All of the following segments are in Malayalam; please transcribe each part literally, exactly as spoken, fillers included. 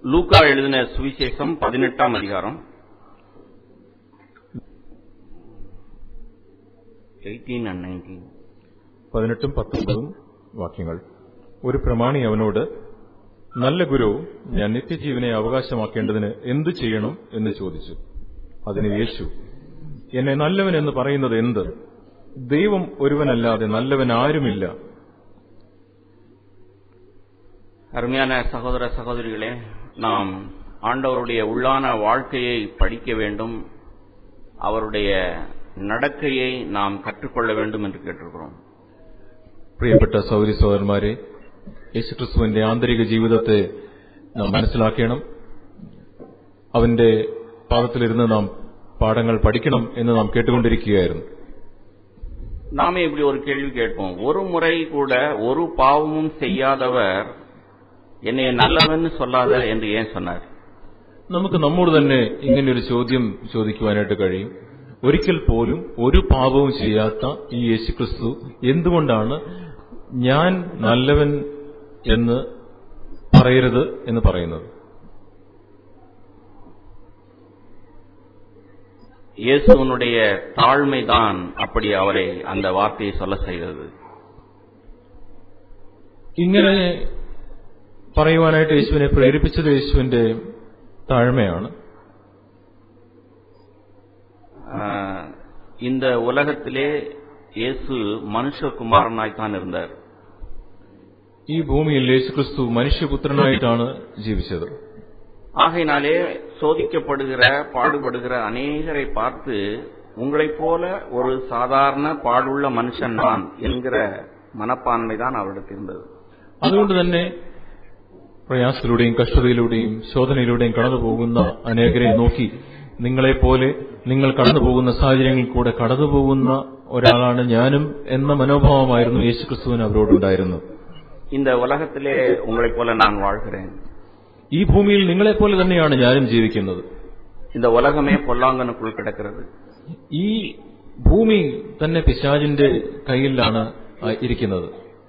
லூக்கா எழுதின சுவிசேஷம் பதினெட்டாம் அதிகாரம் പതിനെട്ടും പത്തൊമ്പതും വാക്യങ്ങൾ. ഒരു പ്രമാണി അവനോട്, നല്ല ഗുരു, ഞാൻ നിത്യജീവനെ അവകാശമാക്കേണ്ടതിന് എന്തു ചെയ്യണം എന്ന് ചോദിച്ചു. അതിന് യേശു, എന്നെ നല്ലവൻ എന്ന് പറയുന്നത് എന്ത്? ദൈവം ഒരുവനല്ലാതെ നല്ലവൻ ആരുമില്ല. அருமையான சகோதர சகோதரிகளே, நாம் ஆண்டவருடைய உள்ளான வாழ்க்கையை படிக்க வேண்டும், அவருடைய നടക്കയെ നാം കற்றுക്കൊള്ള வேண்டும் എന്ന് കേട്ടിരിக்கிறோം. പ്രിയപ്പെട്ട സഹോദരി സഹോദരന്മാരെ, യേശുക്രിസ്തുവിന്റെ ആന്തരിക ജീവിതത്തെ നാം മനസ്സിലാക്കണം. അവന്റെ പാദത്തിലിരുന്ന് നാം പാഠങ്ങൾ പഠിക്കണം എന്ന് നാം കേട്ടുകൊണ്ടിരിക്കുകയായിരുന്നു. நாமே இப்படி ஒரு கேள்வி கேட்போம், ஒரு முறை கூட ஒரு பாவமும் செய்யாதவர் என்னை நல்லவன் சொல்லாத என்று ஏன் சொன்னார்? നമുക്ക് നമ്മോട് തന്നെ ഇങ്ങനെ ഒരു ചോദ്യം ചോദിക്കുവാനായിട്ട് കഴിയും. ഒരിക്കൽ പോലും ഒരു പാപവും ചെയ്യാത്ത ഈ യേശുക്രിസ്തു എന്തുകൊണ്ടാണ് ഞാൻ നല്ലവൻ എന്ന് പറയരുത് എന്ന് പറയുന്നത്? இயேசுவினுடைய தாழ்மைதான் அப்படி அவரை அந்த வார்த்தையை சொல்ல செய்தது. ഇങ്ങനെ പറയുവാനായിട്ട് യേശുവിനെ പ്രേരിപ്പിച്ചത് യേശുവിന്റെ താഴ്മയാണ്. இந்த உலகத்திலே இயேசு மனுஷகுமாரனாய்த்தான் இருந்தார். ഈ ഭൂമിയിൽ യേശുക്രിസ്തു മനുഷ്യപുത്രനായിട്ടാണ് ജീവിച്ചത്. ஆகையினாலே சோதிக்கப்படுகிற பாடுபடுகிற அநேகரை பார்த்து உங்களைப் போல ஒரு சாதாரண பாடுள்ள மனுஷன் நான் என்கிற மனப்பான்மை தான் அவரிடத்தில் இருந்தது. അതുകൊണ്ട് തന്നെ പ്രയാസത്തിലൂടെയും കഷ്ടതയിലൂടെയും ശോധനയിലൂടെയും കടന്നുപോകുന്ന അനേകരെ നോക്കി, നിങ്ങളെപ്പോലെ നിങ്ങൾ കടന്നുപോകുന്ന സാഹചര്യങ്ങളിൽ കൂടെ കടന്നുപോകുന്ന ഒരാളാണ് ഞാനും എന്ന മനോഭാവമായിരുന്നു യേശുക്രിസ്തുവിന് അവരോടുണ്ടായിരുന്നു. இந்த உலகத்திலே உங்களைப் போல நான் வாழ்கிறேன். ഈ ഭൂമിയിൽ നിങ്ങളെപ്പോലെ തന്നെയാണ് ഞാനും ജീവിക്കുന്നത്. இந்த உலகமே பொல்லாங்கனுக்குள் கிடக்கிறது. ഈ ഭൂമി തന്നെ പിശാചിന്റെ കയ്യിലാണ് ഇരിക്കുന്നത്.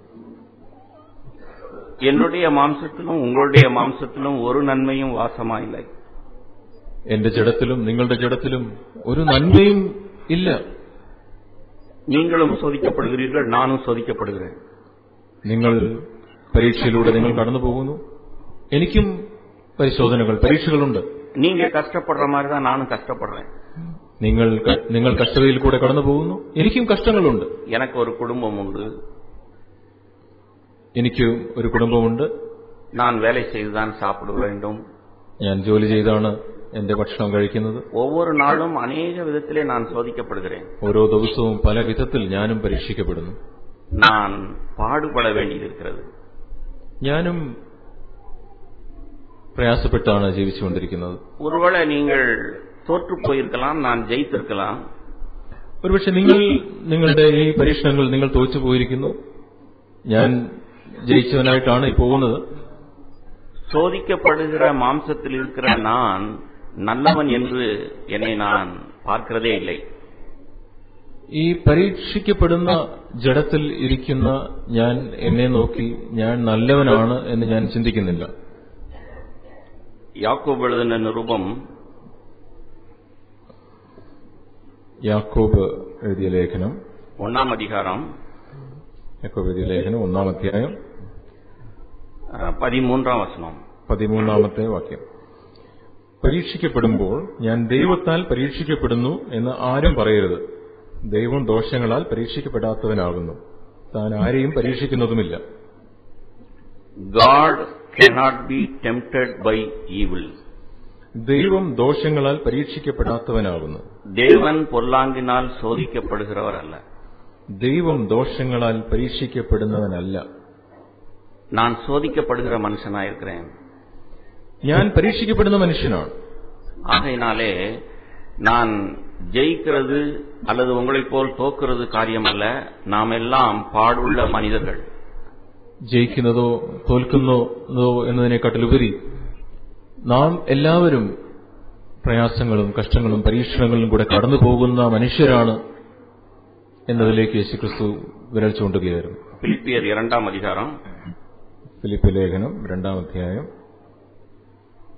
என்னுடைய மாம்சத்திலும் உங்களுடைய மாம்சத்திலும் ஒரு நன்மையும் வாசமா இல்லை. എന്റെ ജഡത്തിലും നിങ്ങളുടെ ജഡത്തിലും ഒരു നന്മയും ഇല്ല. நீங்களும் சோதிக்கப்படுகிறீர்கள், நானும் சோதிக்கப்படுகிறேன். നിങ്ങൾ പരീക്ഷയിലൂടെ നിങ്ങൾ കടന്നു പോകുന്നു, എനിക്കും പരിശോധനകൾ പരീക്ഷകളുണ്ട്. நீங்க கஷ்டப்படுற மாதிரி தான் நானும் கஷ்டப்படுறேன். നിങ്ങൾ നിങ്ങൾ കഷ്ടതയിൽ കൂടെ കടന്നു പോകുന്നു, എനിക്കും കഷ്ടങ്ങളുണ്ട്. எனக்கு ஒரு குடும்பம் உண்டு, എനിക്ക് ഒരു കുടുംബമുണ്ട്. நான் வேலை செய்துதான் சாப்பிட வேண்டும். ഞാൻ ജോലി ചെയ്താണ് എന്റെ ഭക്ഷണം കഴിക്കുന്നത്. ஒவ்வொரு நாளும் அநேக விதத்திலே நான் சோதிக்கப்படுகிறேன். ഓരോ ദിവസവും പല വിധത്തിൽ ഞാനും പരീക്ഷിക്കപ്പെടുന്നു. நான் பாடுபட வேண்டியிருக்கிறது. ഞാനും പ്രയാസപ്പെട്ടാണ് ജീവിച്ചുകൊണ്ടിരിക്കുന്നത്. ஒருவேளை நீங்கள் தோற்று போயிருக்கலாம், நான் ஜெயித்திருக்கலாம். ഒരുപക്ഷെ നിങ്ങൾ നിങ്ങളുടെ ഈ പരീക്ഷണങ്ങൾ നിങ്ങൾ തോറ്റു പോയിരിക്കുന്നു, ഞാൻ ജയിച്ചവനായിട്ടാണ് പോകുന്നത്. சோதிக்கப்படுகிற மாம்சத்தில் இருக்கிற நான் நல்லவன் என்று என்னை நான் பார்க்கிறதே இல்லை. ഈ പരീക്ഷിക്കപ്പെടുന്ന ജഡത്തിൽ ഇരിക്കുന്ന ഞാൻ എന്നെ നോക്കി ഞാൻ നല്ലവനാണ് എന്ന് ഞാൻ ചിന്തിക്കുന്നില്ല. യാക്കോബ് എഴുതുന്ന നിരൂപം, യാക്കോബ് എഴുതിയ ലേഖനം ഒന്നാം അധികാരം, യാക്കോബ് എഴുതിയ ലേഖനം ഒന്നാം അധ്യായം പതിമൂന്നാം വചനം, പതിമൂന്നാമത്തെ വാക്യം. പരീക്ഷിക്കപ്പെടുമ്പോൾ ഞാൻ ദൈവത്താൽ പരീക്ഷിക്കപ്പെടുന്നു എന്ന് ആരും പറയരുത്. ദൈവം ദോഷങ്ങളാൽ പരീക്ഷിക്കപ്പെടാത്തവനാകുന്നു, താൻ ആരെയും പരീക്ഷിക്കുന്നതുമില്ല. God cannot be tempted by evil. ദൈവം ദോഷങ്ങളാൽ പരീക്ഷിക്കപ്പെടാത്തവനാകുന്നു. ദേവൻ പൊല്ലാങ്കിനാൽ ശോധിക്കപ്പെടുகிறவர் அல்ல. ദൈവം ദോഷങ്ങളാൽ പരീക്ഷിക്കപ്പെടുന്നവനല്ല. நான் சோதிக்கப்படுகிற மனுஷனாயிருக்கிறேன். ഞാൻ പരീക്ഷിക്കപ്പെടുന്ന മനുഷ്യനാണ്. ஆகையினாலே நான் ஜெயிக்கிறது அல்லது உங்களைப் போல் தோக்கிறது காரியம் அல்ல. நாம் எல்லாம் பாடுள்ள மனிதர்கள். ജയിക്കുന്നതോ തോൽക്കുന്നതോ എന്നതിനെക്കാട്ടിലുപരി നാം എല്ലാവരും പ്രയാസങ്ങളും കഷ്ടങ്ങളും പരീക്ഷണങ്ങളും കൂടെ കടന്നു പോകുന്ന മനുഷ്യരാണ് എന്നതിലേക്ക് യേശുക്രിസ്തു വിരൽ ചൂണ്ടുകയായിരുന്നു. ഫിലിപ്പിയർ രണ്ടാം അധികാരം, ഫിലിപ്പ് ലേഖനം രണ്ടാം അധ്യായം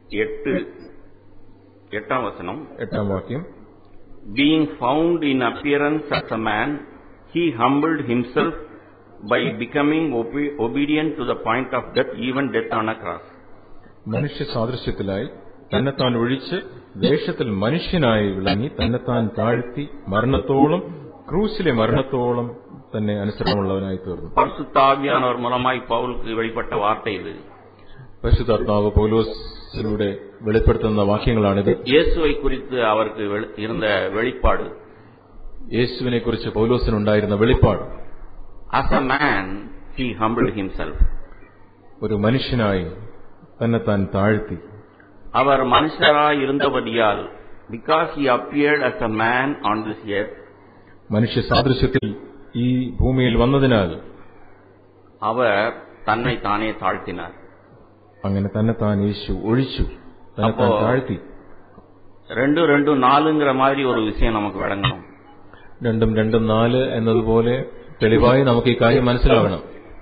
എട്ട് എട്ടാം വസനം. എട്ടാം വാക്യം. Being found in appearance as a man, he humbled himself by becoming obe- obedient to the point of death, even death on a cross. മനുഷ്യ സാദൃശ്യത്തിലായി തന്നെത്താൻ ഒഴിച്ച് വേഷത്തിൽ മനുഷ്യനായി വിളങ്ങി തന്നെത്താൻ താഴ്ത്തി മരണത്തോളം, ക്രൂശിലെ മരണത്തോളം തന്നെ അനുസരണമുള്ളവനായി തീർന്നു. പരിശുദ്ധാവിയാനവർ മൂലമായി പൗലുക്ക് വെളിപ്പെട്ട വാർത്ത ഇത്. പരിശുദ്ധാത്മാവ് പൗലോസിലൂടെ വെളിപ്പെടുത്തുന്ന വാക്യങ്ങളാണിത്. യേശുവെ കുറിച്ച് അവർക്ക് ഇരുന്ന വെളിപ്പാട്, യേശുവിനെ കുറിച്ച് പൗലോസിനുണ്ടായിരുന്ന വെളിപ്പാട്. As a man, he humbled himself. ഒരു മനുഷ്യനായി തന്നെത്താൻ താഴ്ത്തി. അവർ മനുഷ്യരായി ഇരുന്നപടിയാൽ, because he appeared as a man on this earth, മനുഷ്യ സാദൃശ്യത്തിൽ ഈ ഭൂമിയിൽ വന്നതിനാൽ അവർ തന്നെ താനേ താഴ്ത്തിനാർ. അങ്ങനെ തന്നെത്താൻ യേശു ഒഴിച്ചു, തന്നെത്താൻ താഴ്ത്തി. രണ്ടു രണ്ടു നാലുங்கிற மாதிரி ഒരു വിഷയം നമുക്ക് വിളങ്ങണം. രണ്ടും രണ്ടും നാല് എന്നതുപോലെ തെളിവായി നമുക്ക് ഈ കാര്യം മനസ്സിലാകണം.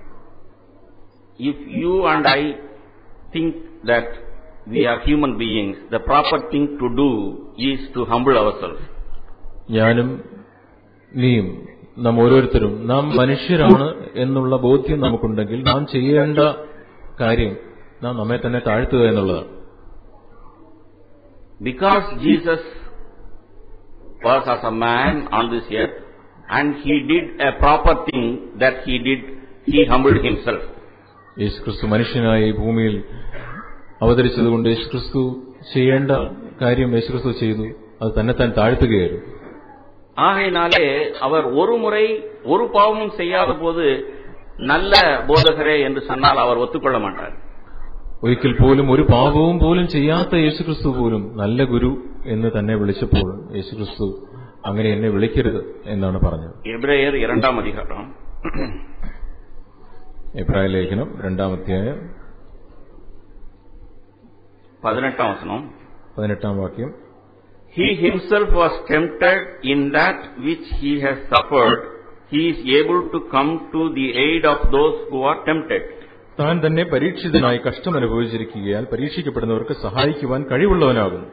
If you and I think that we are human beings, the proper thing to do is to humble ourselves. ഞാനും നീയും നാം ഓരോരുത്തരും നാം മനുഷ്യരാണ് എന്നുള്ള ബോധ്യം നമുക്കുണ്ടെങ്കിൽ നാം ചെയ്യേണ്ട കാര്യം നാം നമ്മെ തന്നെ താഴ്ത്തുക എന്നുള്ളതാണ്. Because Jesus was as a man on this earth and he did a proper thing that he did, he humbled himself. യേശുക്രിസ്തു മനുഷ്യനായി ഭൂമിയിൽ അവതരിച്ചതുകൊണ്ട് യേശുക്രിസ്തു ചെയ്യേണ്ട കാര്യം യേശുക്രിസ്തു ചെയ്തു, അത് തന്നെത്താൻ താഴ്ത്തുകയായിരുന്നു. ஆகையினாலே அவர் ஒரு முறை ஒரு பாவமும் செய்யாத போது நல்ல போதகரே என்று சொன்னால் அவர் ஒத்துக்கொள்ள மாட்டார். ഒരിക്കൽ പോലും ഒരു പാപവും പോലും ചെയ്യാത്ത യേശുക്രിസ്തു പോലും നല്ല ഗുരു എന്ന് തന്നെ വിളിച്ചപ്പോൾ യേശുക്രിസ്തു അങ്ങനെ എന്നെ വിളിക്കരുത് എന്നാണ് പറഞ്ഞത്. എബ്രായർ രണ്ടാം അധികാരം, എബ്രായ ലേഖനം രണ്ടാം അധ്യായം പതിനെട്ടാം വസനം, പതിനെട്ടാം വാക്യം. He himself was tempted in that which he has suffered. He is able to come to the aid of those who are tempted. താൻ തന്നെ പരീക്ഷിതനായി കഷ്ടം അനുഭവിച്ചിരിക്കുകയാൽ പരീക്ഷിക്കപ്പെടുന്നവർക്ക് സഹായിക്കുവാൻ കഴിവുള്ളവനാകുന്നു.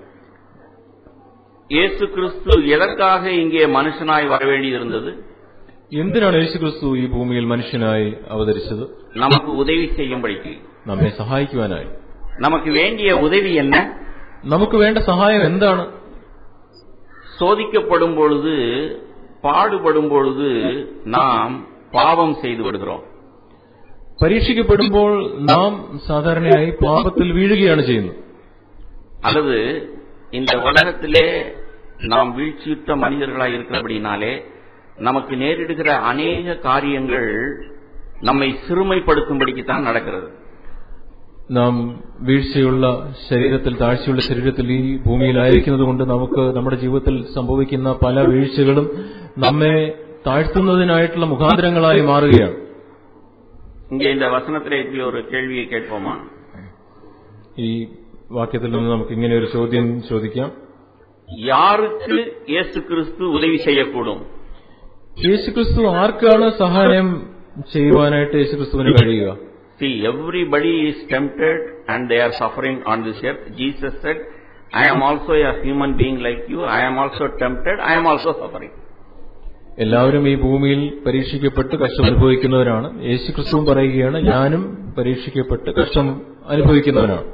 യേശു ക്രിസ്തു എതற்காக ഇங்கே മനുഷ്യനായി വരവേണ്ടിയിരുന്നത്? എന്തിനാണ് യേശുക്രിസ്തു ഈ ഭൂമിയിൽ മനുഷ്യനായി അവതരിച്ചത്? നമുക്ക് ഉദവി ചെയ്യുമ്പടിക്ക്, നമ്മെ സഹായിക്കുവാനായി. നമുക്ക് വേണ്ടിയ ഉദവി എന്ന, നമുക്ക് വേണ്ട സഹായം എന്താണ്? சோதிக்கப்படும் பொழுது, பாடுபடும் பொழுது நாம் பாவம் செய்து விடுகிறோம். പരീക്ഷിക്കപ്പെടുമ്പോൾ നാം സാധാരണയായി പാപത്തിൽ വീഴുകയാണ് ചെയ്യുന്നത്. அல்லது இந்த உலகத்திலே நாம் வீழ்ச்சியுற்ற மனிதர்களாய் இருக்கிறபடினாலே நமக்கு நேரிடுகிற அநேக காரியங்கள் நம்மை சிறுமைப்படுத்தும்படிக்கு தான் நடக்கிறது. നാം വീഴ്ചയുള്ള ശരീരത്തിൽ, താഴ്ചയുള്ള ശരീരത്തിൽ ഈ ഭൂമിയിലായിരിക്കുന്നത് കൊണ്ട് നമുക്ക് നമ്മുടെ ജീവിതത്തിൽ സംഭവിക്കുന്ന പല വീഴ്ചകളും നമ്മെ താഴ്ത്തുന്നതിനായിട്ടുള്ള മുഖാന്തരങ്ങളായി മാറുകയാണ്. ഇங்கே இந்த வசனத்திலே ஒரு கேள்வியை கேட்போமா? ഈ വാക്യത്തിൽ നിന്ന് നമുക്ക് ഇങ്ങനെ ഒരു ചോദ്യം ചോദിക്കാം. யாருக்கு இயேசு கிறிஸ்து உதவி செய்யக்கூடும்? യേശുക്രിസ്തു ആർക്കാണ് സഹായം ചെയ്യുവാനായിട്ട് യേശുക്രിസ്തുവിന് കഴിയുക? See, everybody is tempted and they are suffering on this earth. Jesus said, I am also a human being like you. I am also tempted. I am also suffering. എല്ലാവരും ഈ ഭൂമിയിൽ പരീക്ഷിക്കപ്പെട്ട് കഷ്ടം അനുഭവിക്കുന്നവരാണ്. യേശുക്രിസ്തുവും പറയുകയാണ്, ഞാനും പരീക്ഷിക്കപ്പെട്ട് കഷ്ടം അനുഭവിക്കുന്നവനാണ്.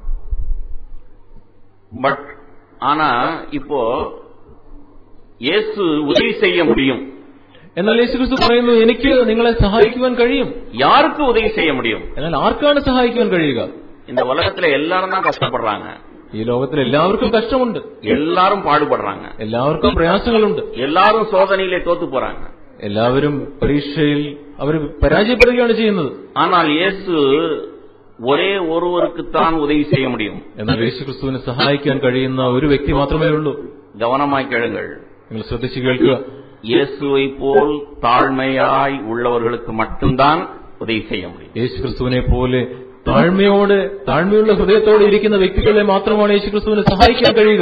But ஆனா இப்போ യേശു ഉദവി செய்ய முடியும். എന്നാൽ യേശുക്രിസ്തു പറയുന്നു, എനിക്ക് നിങ്ങളെ സഹായിക്കുവാൻ കഴിയും. யாருக்கு உதவி செய்ய முடியும்? എന്നാൽ ആർക്കാണ് സഹായിക്കുവാൻ കഴിയുക? இந்த உலகத்துல எல்லாரும் தான் கஷ்டப்படுறாங்க. ഈ ലോകത്തിൽ എല്ലാവർക്കും കഷ്ടമുണ്ട്. எல்லாரும் பாடுபடுறாங்க. എല്ലാവർക്കും പ്രയാസങ്ങളുണ്ട്. எல்லாரும் சோதனையிலே தோத்து போறாங்க. എല്ലാവരും പരീക്ഷയിൽ അവർ പരാജയപ്പെടുകയാണ് ചെയ്യുന്നത്. ஆனால் இயேசு ഒരേ ഒരുവருக்குத்தான் உதவி செய்ய முடியும். എന്നാൽ യേശുക്രിസ്തുവിനെ സഹായിക്കാൻ കഴിയുന്ന ഒരു വ്യക്തി മാത്രമേ ഉള്ളൂ. கவனமாய் கேளுங்கள், നിങ്ങൾ ശ്രദ്ധിച്ചു കേൾക്കുക. இயேசுவை போல் தாழ்மையாய் உள்ளவர்களுக்கு மட்டும்தான் உதவி செய்ய முடியும். യേശുക്രിസ്തുവിനെ പോലെ താഴ്മയോടെ, താഴ്മയുള്ള ഹൃദയത്തോടെ ഇരിക്കുന്ന വ്യക്തികളെ മാത്രമാണ് യേശുക്രിസ്തുവിനെ സഹായിക്കാൻ കഴിയുക.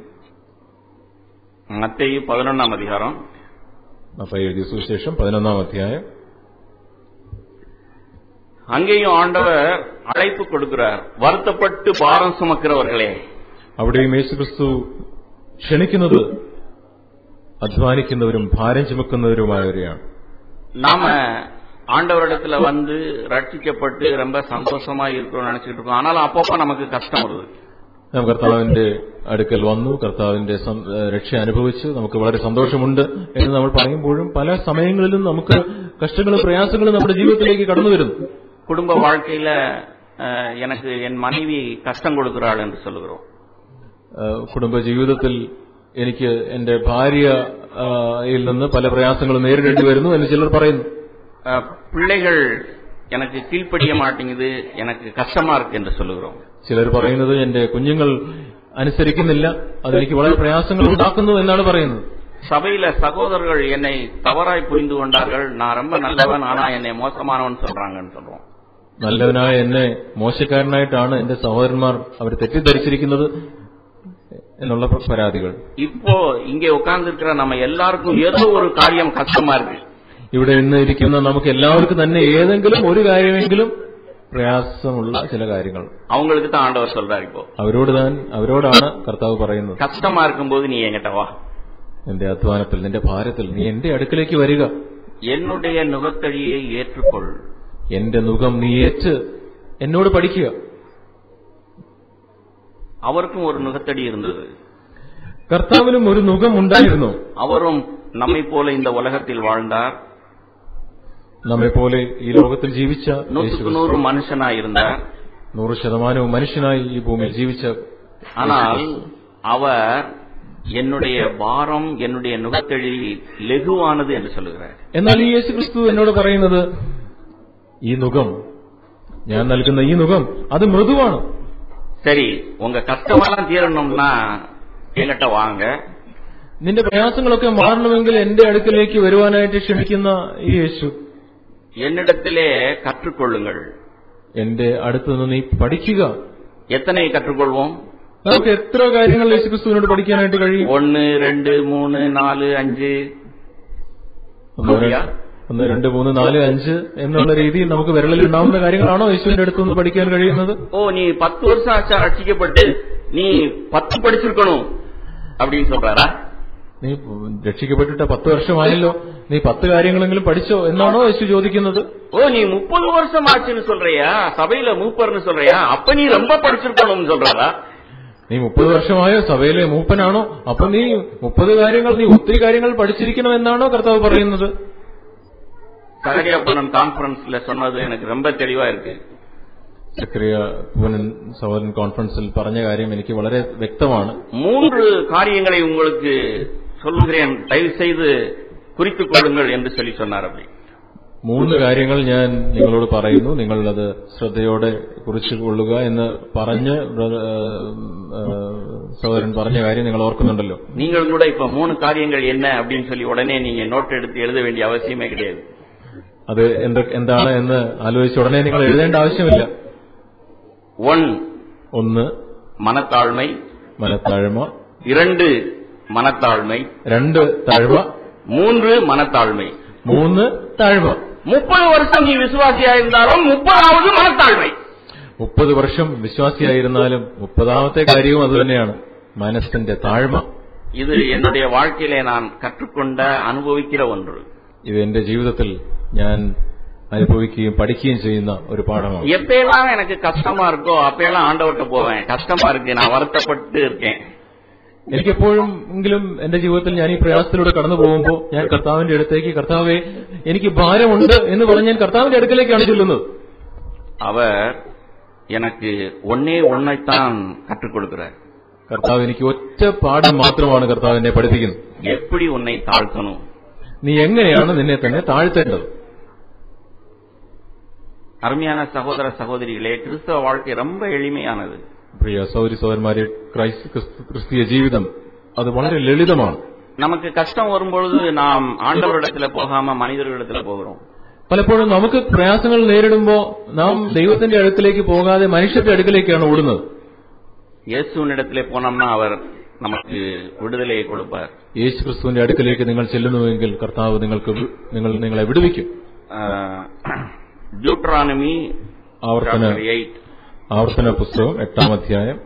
മത്തായി പതിനൊന്നാം അധികാരം, മത്തായി എഴുതിയ സുവിശേഷം പതിനൊന്നാം അധ്യായം அங்கேயும் ஆண்டவர் அழைப்பு கொடுக்கிறார், வருத்தப்பட்டு பாரம் சுமக்கிறவர்களே. അവിടെയും യേശുക്രിസ്തു ക്ഷണിക്കുന്നത് അധ്വാനിക്കുന്നവരും ഭാരം ചുമക്കുന്നവരുമായവരെയാണ്. நாம ஆண்டவரிடத்துல வந்து ரட்சிக்கப்பட்டு ரொம்ப சந்தோஷமா இருக்கணும்னு நினைச்சிட்டு இருக்கோம். ஆனாலும் அப்பப்போ நமக்கு கஷ்டம் வருது. നാം കർത്താവിന്റെ അടുക്കൽ വന്നു, കർത്താവിന്റെ രക്ഷ അനുഭവിച്ചു, നമുക്ക് വളരെ സന്തോഷമുണ്ട് എന്ന് നമ്മൾ പറയുമ്പോഴും പല സമയങ്ങളിലും നമുക്ക് കഷ്ടങ്ങളും പ്രയാസങ്ങളും നമ്മുടെ ജീവിതത്തിലേക്ക് കടന്നു വരുന്നു. കുടുംബ வாழ்க்கையில எனக்கு என் மனைவி கஷ்டம் கொடுக்கிறாள் என்று சொல்லுகிறோம். കുടുംബ ജീവിതത്തിൽ എനിക്ക് എന്റെ ഭാര്യയിൽ നിന്ന് പല പ്രയാസങ്ങളും നേരിടേണ്ടി വരുന്നു എന്ന് ചിലർ പറയുന്നു. பிள்ளைகள் எனக்கு கீழ்ப்படிய மாட்டேங்குது, எனக்கு கஷ்டமா இருக்கு என்று சொல்லுகிறோம். ചിലർ പറയുന്നത് എന്റെ കുഞ്ഞുങ്ങൾ അനുസരിക്കുന്നില്ല, അതെനിക്ക് വളരെ പ്രയാസങ്ങൾ ഉണ്ടാക്കുന്നു എന്നാണ് പറയുന്നത്. சபையில சகோதரர்கள் என்னை தவறாய் புரிந்து கொண்டார்கள், நான் ரொம்ப நல்லவன் ஆனா என்னை மோசமானவன் சொல்றாங்கன்னு சொல்றோம். നല്ലവനായ എന്നെ മോശക്കാരനായിട്ടാണ് എന്റെ സഹോദരന്മാർ അവർ തെറ്റിദ്ധരിച്ചിരിക്കുന്നത് എന്നുള്ള പരാതികൾ. ഇപ്പോ ഇங்கே ഉட்கார்ந்திருக்கிற நம்ம எல்லாருக்கும் ஏதோ ஒரு காரியம் கஷ்டமா இருக்கு. ഇവിടെ ഇന്ന് ഇരിക്കുന്ന നമുക്ക് എല്ലാവർക്കും തന്നെ ഏതെങ്കിലും ഒരു കാര്യമെങ്കിലും പ്രയാസമുള്ള ചില കാര്യങ്ങൾ அவங்களுக்கு தான் ஆண்டவர் சொல்றாரு. இப்போ അവരോട് താൻ അവരോടാണ് കർത്താവ് പറയുന്നത്, കഷ്ടமா இருக்கும்போது നീ എങ്ങോട്ട് വാ, നിന്റെ അധ്വാനത്തിൽ നിന്റെ ഭാരത്തിൽ നീ എന്റെ അടുക്കലേക്ക് വരിക, என்னுடைய நுகத்தடியை ஏற்றுக்கொள், എന്റെ നുകം നീ ഏറ്റ് എന്നോട് പഠിക്കുക. അവർക്കും ഒരു நுகத்தடி இருந்தது, കർത്താവിനും ഒരു നുകം ഉണ്ടായിരുന്നു. அவரும் നമ്മെ പോലെ இந்த உலகத்தில் வாழ்ந்தார், നമ്മെ പോലെ ഈ ലോകത്തിൽ ജീവിച്ച நூற்றுக்கு நூறு மனுஷனாயிருந்தார், നൂറ് ശതമാനവും മനുഷ്യനായി ഈ ഭൂമിയിൽ ജീവിച്ച. ஆனால் அவர் என்னுடைய பாரம் என்னுடைய நுகத்தடி லெகுவானது என்று சொல்லுகிறார். എന്നാൽ ഈ യേശു ക്രിസ്തു എന്നോട് പറയുന്നത്, ഈ നുകം, ഞാൻ നൽകുന്ന ഈ നുകം അത് മൃദുവാണ്. சரி, உங்க கஷ்டமெல்லாம் தீரணும்னா என்கிட்ட வாங்க, നിന്റെ പ്രയാസങ്ങളൊക്കെ മാറണമെങ്കിൽ എന്റെ അടുക്കലേക്ക് വരുവാനായിട്ട് ക്ഷണിക്കുന്ന ഈ യേശു, என்னிடத்திலே கற்றுக்கொள்ளுங்கள், എന്റെ അടുത്ത് നിന്ന് നീ പഠിക്കുക. எத்தனை கற்றுக்கொள்வோம்? നമുക്ക് എത്ര കാര്യങ്ങൾ യേശു ക്രിസ്തുവിനോട് പഠിക്കാനായിട്ട് കഴിയും? ഒന്ന് രണ്ട് മൂന്ന് നാല് അഞ്ച് ഒന്ന് രണ്ട് മൂന്ന് നാല് അഞ്ച് എന്നുള്ള രീതിയിൽ നമുക്ക് വിരളിൽ ഉണ്ടാവുന്ന കാര്യങ്ങളാണോ യേശുവിന്റെ അടുത്ത് നിന്ന് പഠിക്കാൻ കഴിയുന്നത്? ഓ, നീ പത്ത് വർഷം രക്ഷിക്കപ്പെട്ട് നീ പത്ത് പഠിച്ചിരിക്കണോ அப்படின்னு சொல்றாரா? നീ രക്ഷിക്കപ്പെട്ടിട്ട് പത്ത് വർഷമായല്ലോ, നീ പത്ത് കാര്യങ്ങളെങ്കിലും പഠിച്ചോ എന്നാണോ യേശു ചോദിക്കുന്നത്? ഓ, നീ മുപ്പത് വർഷം ആச்சுன்னு சொல்றியா, സഭയിലെ മൂപ്പർന്ന് சொல்றியா, അപ്പൊ നീ ரொம்ப പഠിച്ചിരിക്കണമെന്ന് சொல்றாரா? നീ മുപ്പത് വർഷമായോ, സഭയിലെ മൂപ്പനാണോ, അപ്പൊ നീ മുപ്പത് കാര്യങ്ങൾ, നീ ഒത്തിരി കാര്യങ്ങൾ പഠിച്ചിരിക്കണമെന്നാണോ കർത്താവ് പറയുന്നത്? സഹരിയാപുരം കോൺഫറൻസിൽ சொன்னது எனக்கு ரொம்ப தெளிவா இருக்கு. സക്കറിയ സഹോദരൻ കോൺഫറൻസിൽ പറഞ്ഞ കാര്യം എനിക്ക് വളരെ വ്യക്തമാണ്. മൂന്ന് കാര്യങ്ങളെ உங்களுக்கு சொல்கிறேன், தயவு செய்து குறித்துக் கொள்ளுங்கள் என்று சொல்லி சொன்னார். அப்படி മൂന്ന് കാര്യങ്ങൾ ഞാൻ നിങ്ങളോട് പറയുന്നു, നിങ്ങൾ അത് ശ്രദ്ധയോടെ കുറിച്ചു കൊള്ളുക എന്ന് പറഞ്ഞ് സഹോദരൻ പറഞ്ഞ കാര്യം നിങ്ങൾ ഓർക്കുന്നുണ്ടല്ലോ. நீங்கள் கூட இப்ப மூணு காரியங்கள் என்ன அப்படின்னு சொல்லி உடனே நீங்க நோட் எடுத்து எழுத வேண்டிய அவசியமே கிடையாது. അത് എന്താണ് എന്ന് ആലോചിച്ച് ഉടനെ നിങ്ങൾ എഴുതേണ്ട ആവശ്യമില്ല. ഒന്ന് മനത്താഴ്മ, മനത്താഴ്മ. இரண்டு മനത്താഴ്മ, രണ്ട് താഴ്മ. മൂന്ന് മനത്താഴ്മ, മൂന്ന് താഴ്മ. മുപ്പത് വർഷം നീ വിശ്വാസിയായിരുന്നാലും മുപ്പതാവത് മനത്താഴ്മ. മുപ്പത് വർഷം വിശ്വാസിയായിരുന്നാലും മുപ്പതാമത്തെ കാര്യവും അതുതന്നെയാണ്, മനസ്സിന്റെ താഴ്മ. ഇത് എന്റെ வாழ்க்கையிலே நான் கற்றுக்கொண்ட அனுபவிக்கிற ஒன்று. ഇത് എന്റെ ജീവിതത്തിൽ ഞാൻ അനുഭവിക്കുകയും പഠിക്കുകയും ചെയ്യുന്ന ഒരു പാഠമാണ്. எப்பெல்லாம் எனக்கு கஷ்டமா இருக்கோ அப்பெல்லாம் ஆண்டவர்ட்ட போவேன், கஷ்டமா இருக்கு, நான் வருத்தப்பட்டு இருக்கேன். എനിക്കെപ്പോഴും എങ്കിലും എന്റെ ജീവിതത്തിൽ ഞാൻ ഈ പ്രയാസത്തിലൂടെ കടന്നു പോകുമ്പോൾ ഞാൻ കർത്താവിന്റെ അടുത്തേക്ക്, കർത്താവെ എനിക്ക് ഭാരമുണ്ട് എന്ന് പറഞ്ഞ് ഞാൻ കർത്താവിന്റെ അടുക്കലേക്കാണ് ചെല്ലുന്നത്. அவர் எனக்கு ஒன்னே ஒன்னைத்தான் கற்றுக் கொடுக்கிறார். കർത്താവ് എനിക്ക് ഒറ്റ പാഠം മാത്രമാണ് കർത്താവ് എന്നെ പഠിപ്പിക്കുന്നത്. எப்படி உன்னை தாழ்த்தணும், നീ എങ്ങനെയാണ് നിന്നെ തന്നെ താഴ്ത്തേണ്ടത്. அருமையான சகோதர சகோதரிகளே, கிறிஸ்தவ வாழ்க்கை ரொம்ப எளிமையானது. പ്രിയ സഹോദരി സഹോദരന്മാരെ, ക്രിസ്തീയ ജീവിതം അത് വളരെ ലളിതമാണ്. நமக்கு கஷ்டம் வரும்பொழுது நாம் ஆண்டவரிடத்துல போகாம மனிதர்களிடத்துல போகிறோம். പലപ്പോഴും നമുക്ക് പ്രയാസങ്ങൾ നേരിടുമ്പോൾ നാം ദൈവത്തിന്റെ അടുക്കിലേക്ക് പോകാതെ മനുഷ്യരുടെ അടുക്കിലേക്കാണ് ഓടുന്നത്. യേശുവിനിടത്തിലെ പോനോம்னா അവർ നമുക്ക് വിടുതലയെ കൊടുപ്പാർ. യേശു ക്രിസ്തുവിന്റെ അടുക്കിലേക്ക് നിങ്ങൾ ചെല്ലുന്നുവെങ്കിൽ കർത്താവ് നിങ്ങൾക്ക് നിങ്ങൾ നിങ്ങളെ വിടുവിക്കും. Deuteronomy ആവർത്തന chapter eight. ആവർത്തന പുസ്തകം എട്ടാം അധ്യായം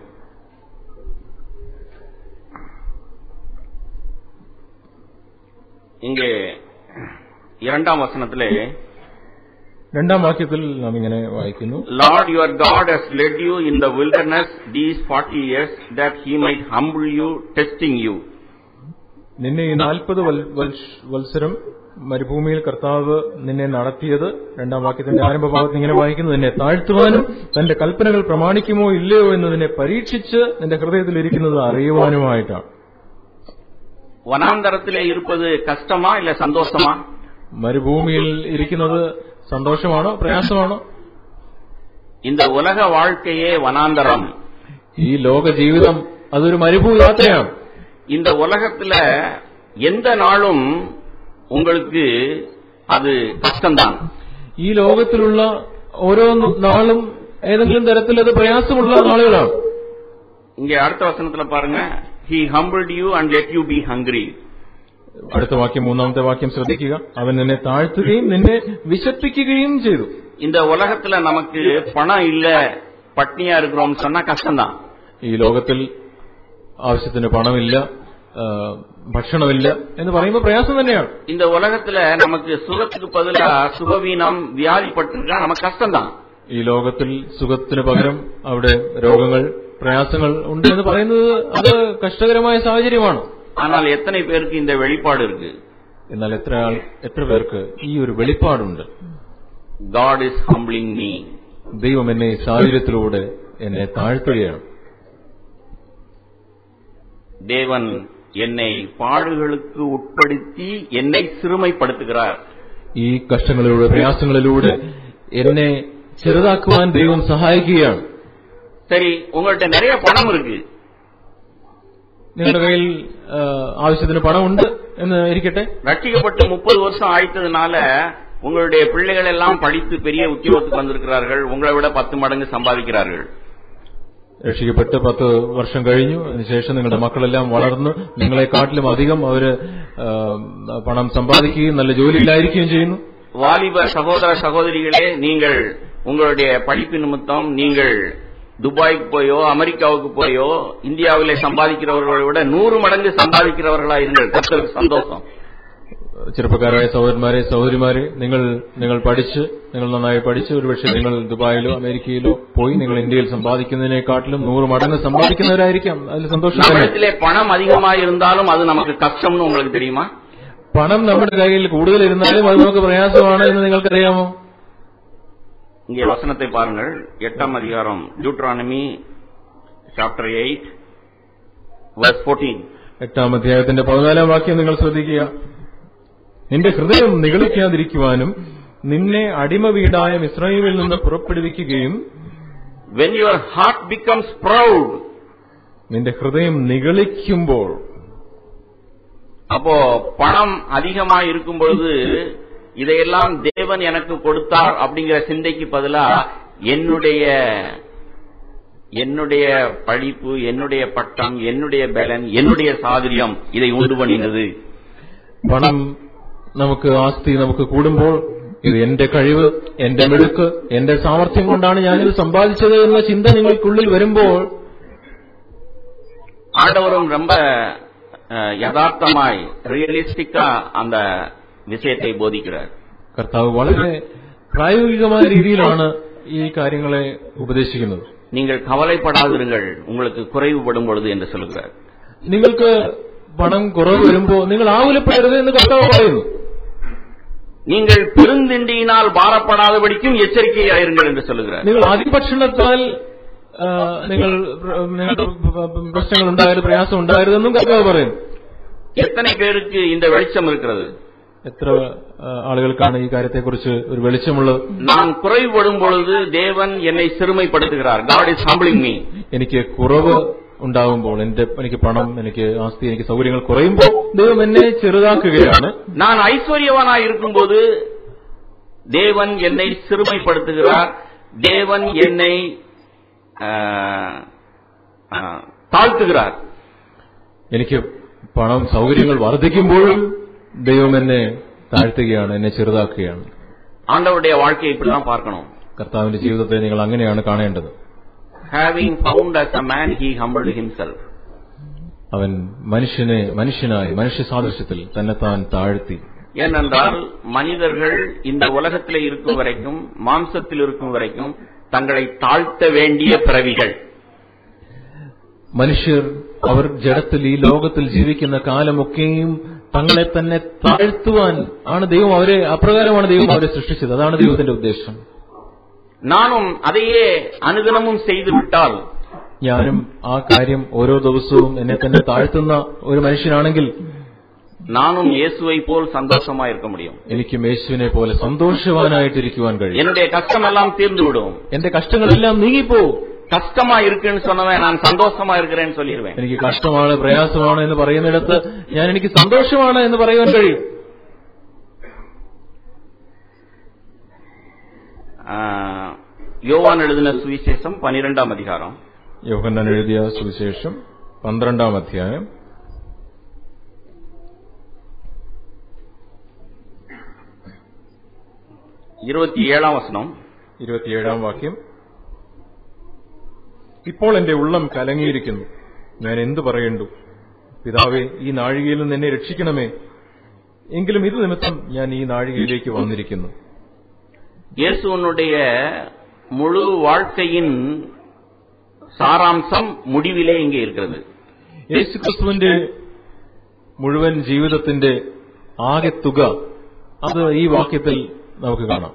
ഇங்கே இரண்டாம் வசனத்திலே രണ്ടാം വാക്യത്തിൽ നാം ഇങ്ങനെ വായിക്കുന്നു, Lord your God has led you in the wilderness these forty years that he might humble you, testing you. നിന്നെ ഈ നാൽപ്പത് വത്സരം മരുഭൂമിയിൽ കർത്താവ് നിന്നെ നടത്തിയത്, രണ്ടാം വാക്യത്തിന്റെ ആരംഭഭാഗത്ത് ഇങ്ങനെ വായിക്കുന്നു, നിന്നെ താഴ്ത്തുവാനും തന്റെ കൽപ്പനകൾ പ്രമാണിക്കുമോ ഇല്ലയോ എന്നതിനെ പരീക്ഷിച്ച് നിന്റെ ഹൃദയത്തിൽ ഇരിക്കുന്നത് അറിയുവാനുമായിട്ടാണ്. വനാന്തരത്തിലെ ഇരുപ്പത് കഷ്ടമാ ഇല്ല സന്തോഷമാ? മരുഭൂമിയിൽ ഇരിക്കുന്നത് സന്തോഷമാണോ പ്രയാസമാണോ? இந்த உலக வாழ்க்கையே வனாந்தரம். ഈ ലോക ജീവിതം അതൊരു മരുഭൂ യാത്രയാണ്. இந்த உலகத்துல எந்த நாளும் உங்களுக்கு அது கஷ்டம்தான். ഈ ലോകത്തിലുള്ള ഓരോ നാളും ഏതെങ്കിലും തരത്തിൽ അത് പ്രയാസമുള്ള നാളുകളാണ്. இங்க அடுத்த வசனத்துல பாருங்க, he humbled you and let you be hungry. അടുത്ത വാക്യം, മൂന്നാമത്തെ വാക്യം ശ്രദ്ധിക്കുക, അവൻ നിന്നെ താഴ്ത്തുകയും നിന്നെ വിശപ്പിക്കുകയും ചെയ്തു. இந்த உலகத்துல நமக்கு பணம் இல்ல, பட்னியா இருக்கிறோம் சொன்னா கஷ்டம்தான். ഈ ലോകത്തിൽ ആവശ്യത്തിന് പണമില്ല, ഭക്ഷണമില്ല എന്ന് പറയുമ്പോൾ പ്രയാസം തന്നെയാണ്. இந்த உலகத்துல நமக்கு சுகத்துக்கு பதிலா சுகவீனம் வியாதிப்பட்டிருக்கா நமக்கு கஷ்டம்தான். ഈ ലോകത്തിൽ സുഖത്തിന് പകരം അവിടെ രോഗങ്ങൾ പ്രയാസങ്ങൾ ഉണ്ട് എന്ന് പറയുന്നത് അത് കഷ്ടകരമായ സാഹചര്യമാണ്. ஆனால் எத்தனை பேருக்கு இந்த வெளிப்பாடு இருக்கு? എന്നാൽ എത്ര ആൾ എത്ര പേർക്ക് ഈ ഒരു വെളിപ്പാടുണ്ട്? God is humbling me. ദൈവം എന്നെ ഈ സാഹചര്യത്തിലൂടെ എന്നെ താഴ്ത്തുകയാണ്. தேவன் என்னை பாடுகளுக்கு உட்படுத்தி என்னை சிறுமைப்படுத்துகிறார். ഈ കഷ്ടങ്ങളിലൂടെ പ്രയാസങ്ങളിലൂടെ എന്നെ ചെറുതാക്കുവാൻ ദൈവം സഹായിക്കുകയാണ്. சரி, உங்கள்ட்ட நிறைய பணம் இருக்கு, നിങ്ങളുടെ കയ്യിൽ ആവശ്യത്തിന് പണമുണ്ട് എന്ന് ഇരിക്കട്ടെ. ரட்சிக்கப்பட்டு முப்பது வருஷம் ஆயிட்டதுனால உங்களுடைய பிள்ளைகள் எல்லாம் படித்து பெரிய உத்தியோகத்துக்கு வந்திருக்கிறார்கள், உங்களை விட பத்து மடங்கு சம்பாதிக்கிறார்கள். രക്ഷിക്കപ്പെട്ട് പത്ത് വർഷം കഴിഞ്ഞു, അതിനുശേഷം നിങ്ങളുടെ മക്കളെല്ലാം വളർന്ന് നിങ്ങളെക്കാട്ടിലും അധികം അവര് പണം സമ്പാദിക്കുകയും നല്ല ജോലിയിലായിരിക്കുകയും ചെയ്യുന്നു. வாலிப சகோதர சகோதரிகளே, நீங்கள் உங்களுடைய படிப்பு நிமித்தம் நீங்கள் துபாய்க்கு போயோ அமெரிக்காவுக்கு போயோ இந்தியாவிலே சம்பாதிக்கிறவர்களை விட நூறு மடங்கு சம்பாதிக்கிறவர்களா இருங்கள். கர்த்தருக்கு சந்தோஷம். ചെറുപ്പക്കാരായ സഹോദരന്മാരെ സഹോദരിമാരെ, നിങ്ങൾ നിങ്ങൾ പഠിച്ച് നിങ്ങൾ നന്നായി പഠിച്ച് ഒരുപക്ഷെ നിങ്ങൾ ദുബായിലോ അമേരിക്കയിലോ പോയി നിങ്ങൾ ഇന്ത്യയിൽ സമ്പാദിക്കുന്നതിനെക്കാട്ടിലും നൂറ് മടങ്ങ് സമ്പാദിക്കുന്നവരായിരിക്കാം. അതിൽ സന്തോഷം. നമ്മളിലെ പണം അധികമായി ഇരുന്നാലും അത് നമുക്ക് കഷ്ടമെന്ന് നിങ്ങൾക്ക് தெரியுமா? പണം നമ്മുടെ കയ്യിൽ കൂടുതൽ ഇരുന്നാലും അത് നമുക്ക് പ്രയാസമാണ് എന്ന് നിങ്ങൾക്കറിയാമോ? இங்கே வசனத்தை பாருங்கள், எட்டாம் அதிகாரம் Deuteronomy chapter eight verse fourteen. എട്ടാം അധ്യായത്തിന്റെ പതിനാലാം വാക്യം നിങ്ങൾ ശ്രദ്ധിക്കുക. നിന്റെ ഹൃദയം നിഗളിക്കാതിരിക്കുവാനും നിന്നെ അടിമ വീടായ മിസ്രയീമിൽ നിന്ന് പുറപ്പെടുവിക്കുകയും, when your heart becomes proud, നിന്റെ ഹൃദയം നിഗളിക്കുമ്പോൾ, அப்போ பணம் அதிகமாக இருக்கும் பொழுது இதையெல்லாம் தேவன் எனக்கு கொடுத்தார் அப்படிங்கிற சிந்தைக்கு பதிலா என்னுடைய என்னுடைய படிப்பு, என்னுடைய பட்டம், என்னுடைய பலன், என்னுடைய சாதுரியம் இதை உண்டு பண்ணினது. പണം നമുക്ക് ആസ്തി നമുക്ക് കൂടുമ്പോൾ ഇത് എന്റെ കഴിവ്, എന്റെ മിടുക്ക്, എന്റെ സാമർഥ്യം കൊണ്ടാണ് ഞാനിത് സമ്പാദിച്ചത് എന്ന ചിന്ത നിങ്ങൾക്കുള്ളിൽ വരുമ്പോൾ ஆண்டவரும் ரொம்ப யதார்த்தமாய் ரியலிஸ்டிக்கா அந்த விஷயத்தை போதிக்கிறார். കർത്താവ് വളരെ പ്രായോഗികമായ രീതിയിലാണ് ഈ കാര്യങ്ങളെ ഉപദേശിക്കുന്നത്. நீங்கள் கவலைப்படாதிருங்கள் உங்களுக்கு குறைவுபடும் பொழுது என்று சொல்கிறார். നിങ്ങൾക്ക് പണം കുറവ് വരുമ്പോൾ നിങ്ങൾ ആകുലപ്പെടരുത് എന്ന് കർത്താവ് പറയുന്നു. நீங்கள் பெருந்திண்டியினால் பாரப்படாதபடிக்கும் எச்சரிக்கையாயிருங்கள் என்று சொல்கிறார். നിങ്ങൾ അതിഭക്ഷണത്താൽ നിങ്ങൾ നിങ്ങൾക്ക് പ്രശ്നങ്ങൾ ഉണ്ടാകരുത്, പ്രയാസം ഉണ്ടാകരുതെന്നും കർത്താവ് പറയുന്നു. எத்தனை பேருக்கு இந்த வெளிச்சம் இருக்கிறது? എത്ര ആളുകൾക്കാണ് ഈ കാര്യത്തെക്കുറിച്ച് ഒരു വെളിച്ചമുള്ളത്? நான் குறைவுபடும் பொழுது தேவன் என்னை சிறுமைப்படுத்துகிறார். God is humbling me. എനിക്ക് കുറവ് ഉണ്ടാകുമ്പോൾ, എന്റെ എനിക്ക് പണം, എനിക്ക് ആസ്തി, എനിക്ക് സൗകര്യങ്ങൾ കുറയുമ്പോൾ ദൈവം എന്നെ ചെറുതാക്കുകയാണ്. நான் ஐஸ்வர்யவானாய் இருக்கும்போது தேவன் என்னை சிறுமைப்படுத்துகிறார். தேவன் என்னை താഴ്ത്തുகிறார். എനിക്ക് പണം സൗകര്യങ്ങൾ വർദ്ധിക്കുമ്പോഴും ദൈവം എന്നെ താഴ്ത്തുകയാണ്, എന്നെ ചെറുതാക്കുകയാണ്. ஆண்டவருடைய வாழ்க்கையை இப்படிதான் பார்க்கணும். കർത്താവിന്റെ ജീവിതത്തെ നിങ്ങൾ അങ്ങനെയാണ് കാണേണ്ടത്. Having found as a man, he humbled himself. അവൻ മനുഷ്യനെ മനുഷ്യനായി മനുഷ്യ സാദൃശ്യത്തിൽ തന്നെത്താൻ താഴ്ത്തി. ஏனென்றால் மனிதர்கள் இந்த உலகத்திலே இருக்கும் வரைக்கும், மாம்சத்தில் இருக்கும் வரைக்கும் தங்களை தாழ்த்த வேண்டிய பிறவிகள். മനുഷ്യർ അവർ ജഡത്തിൽ ഈ ലോകത്തിൽ ജീവിക്കുന്ന കാലമൊക്കെയും തങ്ങളെ തന്നെ താഴ്ത്തുവാൻ ആണ് ദൈവം അവരെ, അപ്രകാരമാണ് ദൈവം അവരെ സൃഷ്ടിച്ചത്. അതാണ് ദൈവത്തിന്റെ ഉദ്ദേശം. நானும் அதையே அனுதினமும் செய்து விட்டால், ഞാനും ആ കാര്യം ഓരോ ദിവസവും എന്നെ തന്നെ താഴ്ത്തുന്ന ഒരു മനുഷ്യനാണെങ്കിൽ நானும் இயேசுவை போல் சந்தோஷமா இருக்க முடியும். എനിക്കും യേശുവിനെ പോലെ സന്തോഷവാനായിട്ടിരിക്കുവാൻ കഴിയും. என்னுடைய கஷ்டம் எல்லாம் தீர்ந்து விடும். എന്റെ കഷ്ടങ്ങളെല്ലാം നീങ്ങിപ്പോവും. கஷ்டமா இருக்குன்னு சொன்னவன் நான் சந்தோஷமா இருக்கிறேன்னு சொல்லிடுவேன். എനിക്ക് കഷ്ടമാണ് പ്രയാസമാണ് എന്ന് പറയുന്നിടത്ത് ഞാൻ എനിക്ക് സന്തോഷമാണ് എന്ന് പറയുവാൻ കഴിയും. யோவான் எழுதின சுவிசேஷம் பன்னிரெண்டாம் அதிகாரம். യോഹന്നാൻ എഴുതിയ സുവിശേഷം പന്ത്രണ്ടാം അധ്യായം ഇരുപത്തിയേഴാം വസനം. ഇരുപത്തിയേഴാം വാക്യം. ഇപ്പോൾ എന്റെ ഉള്ളം കലങ്ങിയിരിക്കുന്നു, ഞാൻ എന്തു പറയേണ്ടു? പിതാവേ, ഈ നാഴികയിൽ നിന്ന് എന്നെ രക്ഷിക്കണമേ. എങ്കിലും ഇത് നിമിത്തം ഞാൻ ഈ നാഴികയിലേക്ക് വന്നിരിക്കുന്നു. இயேசுனுடைய முழு வாழ்க்கையின் சாராம்சம் முடிவிலே இங்கே இருக்கிறது. യേശു ക്രിസ്തുവിന്റെ മുഴുവൻ ജീവിതത്തിന്റെ ആകെ തുക അത് ഈ വാക്യത്തിൽ നമുക്ക് കാണാം.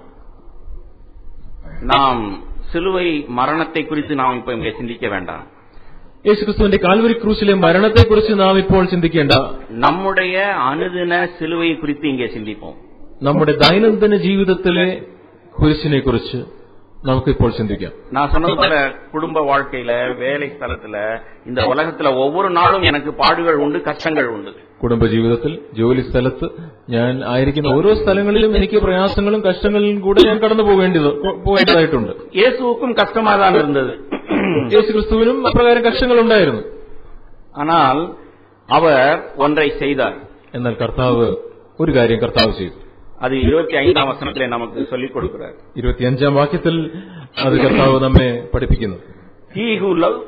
നാം സിലുവൈ മരണത്തെ കുറിച്ച് നാം ഇപ്പോൾ ഇங்கே ചിന്തിക്ക വേണ്ട. യേശു ക്രിസ്തുവിന്റെ കാൽവരി ക്രൂശിലെ മരണത്തെക്കുറിച്ച് നാം ഇപ്പോൾ ചിന്തിക്കേണ്ട. നമ്മുടെ അനുദിന സിലുവയെ കുറിച്ച് ഇங்கே ചിന്തിப்போம். നമ്മുടെ ദൈനംദിന ജീവിതത്തിലെ കുരിശിനെ കുറിച്ച് നമുക്കിപ്പോൾ ചിന്തിക്കാം. நான் சொன்னது போல குடும்ப வாழ்க்கையில, வேலை ஸ்தலத்துல, இந்த உலகத்துல ஒவ்வொரு நாளும் எனக்கு பாடுகள் உண்டு, கஷ்டங்கள் உண்டு. കുടുംബജീവിതത്തിൽ, ജോലി സ്ഥലത്ത്, ഞാൻ ആയിരിക്കുന്ന ഓരോ സ്ഥലങ്ങളിലും എനിക്ക് പ്രയാസങ്ങളും കഷ്ടങ്ങളിലും കൂടെ ഞാൻ കടന്നു പോകേണ്ടത് പോകേണ്ടതായിട്ടുണ്ട്. യേശുവും കഷ്ടമാതാണ് ഇരുന്നത്. യേശു ക്രിസ്തുവിനും അപ്രകാരം കഷ്ടങ്ങൾ ഉണ്ടായിരുന്നു. ஆனால் அவர் ஒன்றை செய்தார். എന്നാൽ കർത്താവ് ഒരു കാര്യം കർത്താവ് ചെയ്തു. അത് ഇരുപത്തിയഞ്ചാം വസനത്തിലെ നമുക്ക് ചൊല്ലിக் കൊടുக்கிறார். ഇരുപത്തിയഞ്ചാം വാക്യത്തിൽ അത് കർത്താവ് നമ്മെ പഠിപ്പിക്കുന്നു. He who loves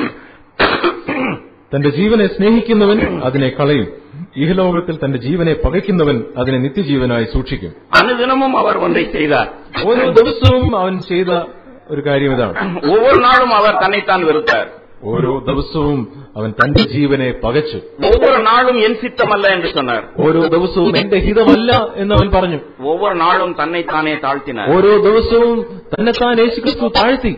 തന്റെ ജീവനെ സ്നേഹിക്കുന്നവൻ അതിനെ കളയും, ഇഹലോകത്തിൽ തന്റെ ജീവനെ പകയ്ക്കുന്നവൻ അതിനെ നിത്യജീവനായി സൂക്ഷിക്കും. അനുദിനവും അവർ ഒന്നേ ചെയ്താർ. ഓരോ ദിവസവും അവൻ ചെയ്ത ഒരു കാര്യം ഇതാണ്. ഒവ്വൊരു നാളും അവർ തന്നെത്താൻ വെറുത്താർ. ഓരോ ദിവസവും അവൻ തന്റെ ജീവനെ പകച്ചു. ഒവ്വൊരു നാളും എൻ സിത്തമല്ല എന്ന് சொன்னார். ഓരോ ദിവസവും എന്റെ ഹിതമല്ല എന്ന് അവൻ പറഞ്ഞു. ഒവ്വൊരു നാളും തന്നെത്താനെ താഴ്ത്തിനാർ. ഓരോ ദിവസവും തന്നെത്താൻ യേശുക്രിസ്തു താഴ്ത്തി.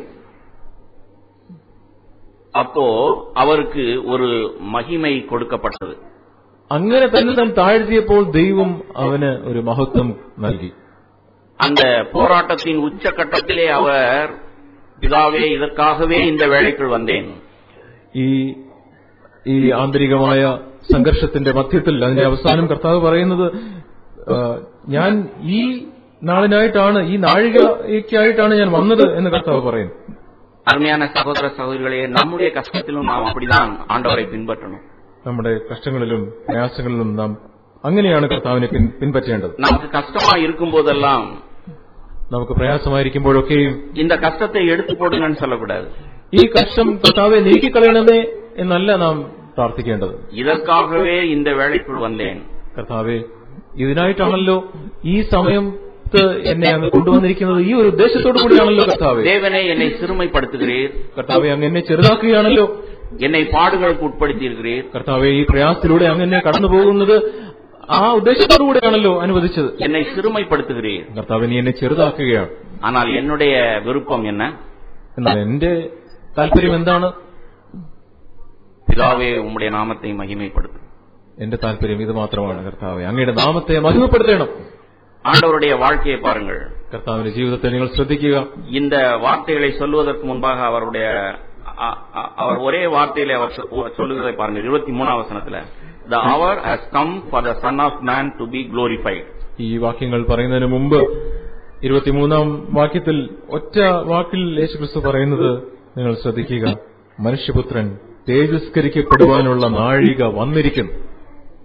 അപ്പോ അവർക്ക് ഒരു മഹിമൈ കൊടുക്കപ്പെട്ടത്. അങ്ങനെ തന്നെ താൻ താഴ്ത്തിയപ്പോൾ ദൈവം അവന് ഒരു മഹത്വം നൽകി. அந்த போராட்டத்தின் உச்சகட்டத்திலே அவர், பிதாவே இதற்காகவே இந்த வேளைக்குள் வந்தேன். ഈ ഈ ആന്തരികമായ സംഘർഷത്തിന്റെ മധ്യത്തിൽ അതിന്റെ അവസാനം കർത്താവ് പറയുന്നത്, ഞാൻ ഈ നാളിനായിട്ടാണ്, ഈ നാഴികയ്ക്കായിട്ടാണ് ഞാൻ വന്നത് എന്ന് കർത്താവ് പറയുന്നു. അരുമயான സഹോദര സഹോദരികളെ, നമ്മുടെ കഷ്ടത്തിലും നാം அப்படிதான் ആണ്ടവരെ പിൻപറ്റണം. നമ്മുടെ കഷ്ടങ്ങളിലും പ്രയാസങ്ങളിലും നാം അങ്ങനെയാണ് കർത്താവിനെ പിൻപറ്റേണ്ടത്. നമുക്ക് കഷ്ടമായി ഇരിക്കുമ്പോഴെല്ലാം, നമുക്ക് പ്രയാസമായിരിക്കുമ്പോഴൊക്കെയും இந்த കഷ്ടത്തെ എടുത്തു പോടുങ്ങன்னு சொல்லக்கூடாது. ഈ കഷ്ടം കർത്താവെ നീക്കിക്കളയണമേ എന്നല്ല നാം പ്രാർത്ഥിക്കേണ്ടത്. ഇതற்காகவே இந்த வேளைக்குள் வந்தேன். കർത്താവെ, ഇതിനായിട്ടാണല്ലോ ഈ സമയത്ത് എന്നെ അങ്ങ് കൊണ്ടുവന്നിരിക്കുന്നത്, ഈ ഒരു ഉദ്ദേശത്തോടു കൂടിയാണല്ലോ കർത്താവെ. ദേവനെ എന്നെ സിറുമൈപ്പെടുത്തുകീർ. കർത്താവെ, അങ്ങ് എന്നെ ചെറുതാക്കുകയാണല്ലോ. എന്നെ പാടുകൾക്ക് ഉൾപ്പെടുത്തിയിരിക്കുകീർ. കർത്താവെ, ഈ പ്രയാസത്തിലൂടെ അങ്ങ് എന്നെ കടന്നു പോകുന്നത് ആ ഉദ്ദേശത്തോടു കൂടിയാണല്ലോ അനുവദിച്ചത്. എന്നെ സിറുമൈപ്പെടുത്തുകീർ. കർത്താവെ, നീ എന്നെ ചെറുതാക്കുകയാണ്. ஆனால் என்னுடைய விருப்பம் என்ன? എന്നാൽ എന്റെ താല്പര്യം എന്താണ്? പിതാവേ, ഉമ്മുடைய നാമത്തെ മഹിമപ്പെടുത്തും. എന്റെ താല്പര്യം ഇത് മാത്രമാണ്. കർത്താവെ, അങ്ങയുടെ നാമത്തെ മഹിമപ്പെടുത്തണം. ஆண்டவருடைய வாழ்க்கையை பாருங்கள். കർത്താവിന്റെ ജീവിതത്തെ നിങ്ങൾ ശ്രദ്ധിക്കുക. இந்த வார்த்தைகளை சொல்வதற்கு முன்பாக அவருடைய அவர் ஒரே வார்த்தையிலே அவர் சொல்லுகிறதை பாருங்கள். இருபத்தி மூணாம் வசனத்துல, the hour has come for the son of man to be glorified. ഈ വാക്യങ്ങൾ പറയുന്നതിന് മുമ്പ് ഇരുപത്തിമൂന്നാം വാക്യത്തിൽ ഒറ്റ വാക്കിൽ യേശുക്രിസ്തു പറയുന്നത് നിങ്ങൾ ശ്രദ്ധിക്കുക, മനുഷ്യപുത്രൻ തേജസ്കരിക്കപ്പെടുവാനുള്ള നാഴിക വന്നിരിക്കുന്നു.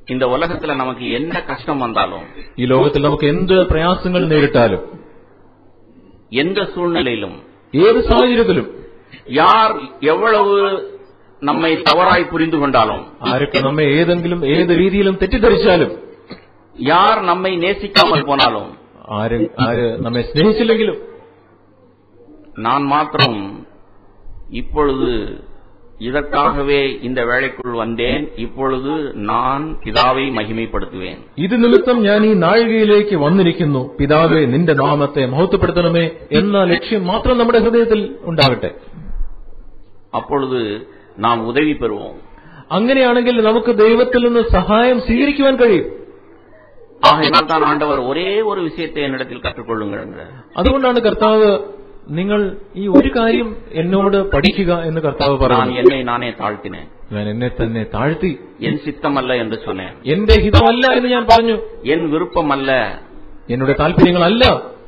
இந்த உலகத்துல நமக்கு என்ன கஷ்டம் வந்தாலும், ഈ ലോകത്തിൽ നമുക്ക് എന്ത് പ്രയാസങ്ങൾ നേരിട്ടാലും, எந்த சூழ்நிலையிலும், ഏത് സാഹചര്യത്തിലും, யார் எவ்வளவு നമ്മை തവറായി പുരിഞ്ഞു കൊണ്ടാലും, ആരൊക്കെ നമ്മെ ഏതെങ്കിലും ഏത് രീതിയിലും തെറ്റിദ്ധരിച്ചാലും, யார் നമ്മை நேசிக்காமல் போனாலும், ആര് ആര് നമ്മെ സ്നേഹിച്ചില്ലെങ്കിലും, நான் மாத்திரம் இப்பொழுது இதற்காகவே இந்த வேளைக்குள் வந்தேன், இப்பொழுது நான் പിതാവെ മഹിമപ്പെടുത്തുവേൻ. ഇത് നിമിത്തം ഞാൻ ഈ നാഴികയിലേക്ക് വന്നിരിക്കുന്നു, പിതാവേ നിന്റെ നാമത്തെ മഹത്വപ്പെടുത്തണമേ എന്ന ലക്ഷ്യം മാത്രം നമ്മുടെ ഹൃദയത്തിൽ ഉണ്ടാകട്ടെ. அப்பொழுது നാം ഉദവി പെറുவோം. അങ്ങനെയാണെങ്കിൽ നമുക്ക് ദൈവത്തിൽ നിന്ന് സഹായം സ്വീകരിക്കുവാൻ കഴിയും. ஆகையால் தான் ஆண்டவர் ஒரே ஒரு விஷயத்தை என்னிடத்தில் கற்றுக்கொள்ளுங்கள். അതുകൊണ്ടാണ് കർത്താവ് നിങ്ങൾ ഈ ഒരു കാര്യം എന്നോട് പഠിക്കുക എന്ന് കർത്താവ് പറഞ്ഞു. എന്നെ നാനേ താഴ്ത്തിനേൻ, ഞാൻ എന്നെ തന്നെ താഴ്ത്തി, എൻ ചിത്തമല്ല എന്ന് சொன்னேன், എന്റെ ഹിതമല്ല എന്ന് ഞാൻ പറഞ്ഞു, എൻ വിരുപ്പമല്ല, എന്നുടെ താല്പര്യങ്ങളല്ല.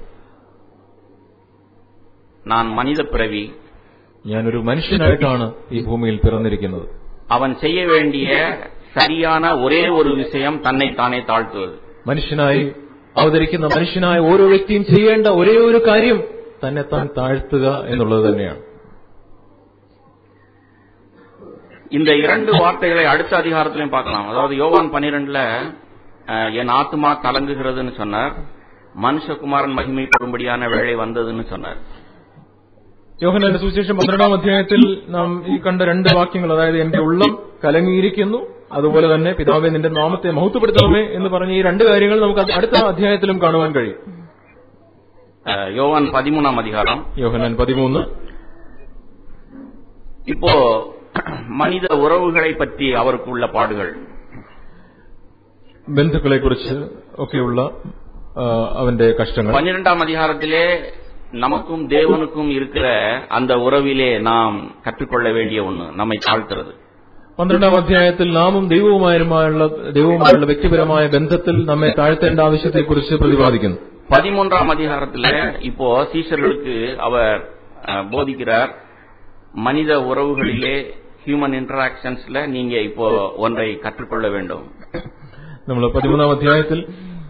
ഞാൻ മനിത പിറവി, ഞാനൊരു മനുഷ്യനായിട്ടാണ് ഈ ഭൂമിയിൽ പിറന്നിരിക്കുന്നത്. അവൻ ചെയ്യ വേണ്ടിയ ശരിயான ഒരേ ഒരു വിഷയം തന്നെ താനെ താഴ്ത്തുന്നത്. മനുഷ്യനായി അവതരിക്കുന്ന മനുഷ്യനായ ഓരോ വ്യക്തിയും ചെയ്യേണ്ട ഒരേ ഒരു കാര്യം തന്നെ താൻ താഴ്ത്തുക എന്നുള്ളത് തന്നെയാണ്. இந்த இரண்டு வார்த்தைகளை அடுத்த அதிகாரத்திலையும் பார்க்கலாம். அதாவது யோவான் பன்னிரண்டுல என் ஆத்மா கலங்குகிறதுன்னு சொன்னார், மனுஷகுமாரன் மகிமைப்படும்படியான வேளை வந்ததுன்னு சொன்னார். യോഹന്നാന്റെ സുവിശേഷം പന്ത്രണ്ടാം അധ്യായത്തിൽ നാം ഈ കണ്ട രണ്ട് വാക്യങ്ങൾ, അതായത് എന്റെ ഉള്ളം കലങ്ങിയിരിക്കുന്നു, അതുപോലെ തന്നെ പിതാവേ നിന്റെ നാമത്തെ മഹത്വപ്പെടുത്തണമേ എന്ന് പറഞ്ഞ ഈ രണ്ട് കാര്യങ്ങൾ നമുക്ക് അടുത്ത അധ്യായത്തിലും കാണുവാൻ കഴിയും. യോവാൻ പതിമൂന്നാം അധികാരം, യോഹന്നാൻ പതിമൂന്ന്. ഇപ്പോ മനിത ഉറവുകളെ പറ്റി അവർക്കുള്ള പാടുകൾ, ബന്ധുക്കളെ കുറിച്ച് ഒക്കെയുള്ള അവന്റെ കഷ്ടങ്ങൾ. പന്ത്രണ്ടാം അധികാരത്തിലെ நமக்கும் தேவனுக்கும் இருக்கிற அந்த உறவிலே நாம் கற்றுக்கொள்ள வேண்டிய ஒன்று நம்மை தாழ்த்துறது. പന്ത്രണ്ടാം അധ്യായത്തിൽ നാമും ദൈവവുമായുള്ള ദൈവവുമായുള്ള വ്യക്തിപരമായ ബന്ധത്തിൽ നമ്മെ താഴ്ത്തേണ്ട ആവശ്യത്തെക്കുറിച്ച് പ്രതിപാദിക്കുന്നു. பதிமூன்றாம் அதிகாரத்தில் இப்போ சீஷர்களுக்கு அவர் போதிக்கிறார், மனித உறவுகளிலே ஹியூமன் இன்டராக்ஷன்ஸ்ல நீங்க இப்போ ஒன்றை கற்றுக்கொள்ள வேண்டும். നമ്മൾ പതിമൂന്നാം അധ്യായത്തിൽ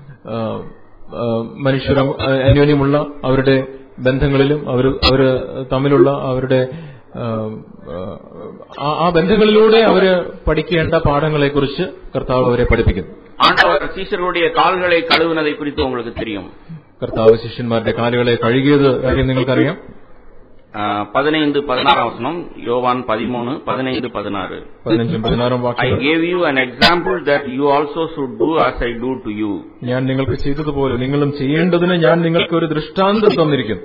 മനുഷ്യർ അന്യോന്യമുള്ള അവരുടെ ബന്ധങ്ങളിലും അവർ അവര് തമ്മിലുള്ള അവരുടെ ആ ബന്ധങ്ങളിലൂടെ അവര് പഠിക്കേണ്ട പാഠങ്ങളെക്കുറിച്ച് കർത്താവ് അവരെ പഠിപ്പിക്കുന്നു. ஆண்டவர் சீஷர்களுடைய கால்களை கழுவுனதை குறித்து உங்களுக்கு தெரியும். കർത്താവ് ശിഷ്യന്മാരുടെ കാലുകളെ കഴുകിയത് കാര്യം നിങ്ങൾക്കറിയാം. പതിനഞ്ച് പതിനാറാം വചനം, യോവാൻ പതിമൂന്ന് പതിനഞ്ച് പതിനാറ്. പതിനഞ്ചും പതിനാറും വാക്യം. I gave you an example that you also should do as I do to you. ഞാൻ നിങ്ങൾക്ക് ചെയ്തതുപോലെ നിങ്ങളും ചെയ്യേണ്ടതിന് ഞാൻ നിങ്ങൾക്ക് ഒരു ദൃഷ്ടാന്തം തന്നിരിക്കുന്നു.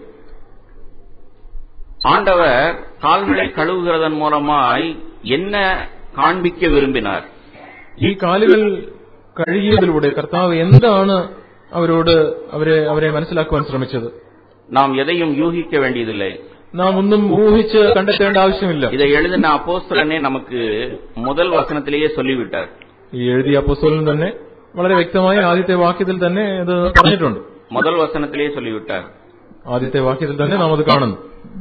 ஆண்டவர் கால்களை கழுவுகிறதன் மூலமாய் என்ன காண்பிக்க விரும்பினார்? ഈ കാലുകൾ കഴുകിയതിലൂടെ കർത്താവ് എന്താണ് അവരോട് അവരെ അവരെ മനസ്സിലാക്കുവാൻ ശ്രമിച്ചത്? നാം എதையும் യൂഹിக்க വേണ്ടിയതില്ലേ, നാം ഒന്നും ഊഹിച്ച് കണ്ടെത്തേണ്ട ആവശ്യമില്ല. ഇதை எழுதின அப்போஸ்தலனே നമുക്ക് முதல் വചനത്തിலேயே சொல்லிவிட்டார். ഈ എഴുതിയ അപ്പോസ്തലൻ തന്നെ വളരെ വ്യക്തമായി ആദ്യത്തെ വാക്യത്തിൽ തന്നെ ഇത് പറഞ്ഞിട്ടുണ്ട്. முதல் വചനത്തിலேயே சொல்லிவிட்டார். ആദ്യത്തെ വാക്യത്തിൽ തന്നെ നാം അത് കാണുന്നു.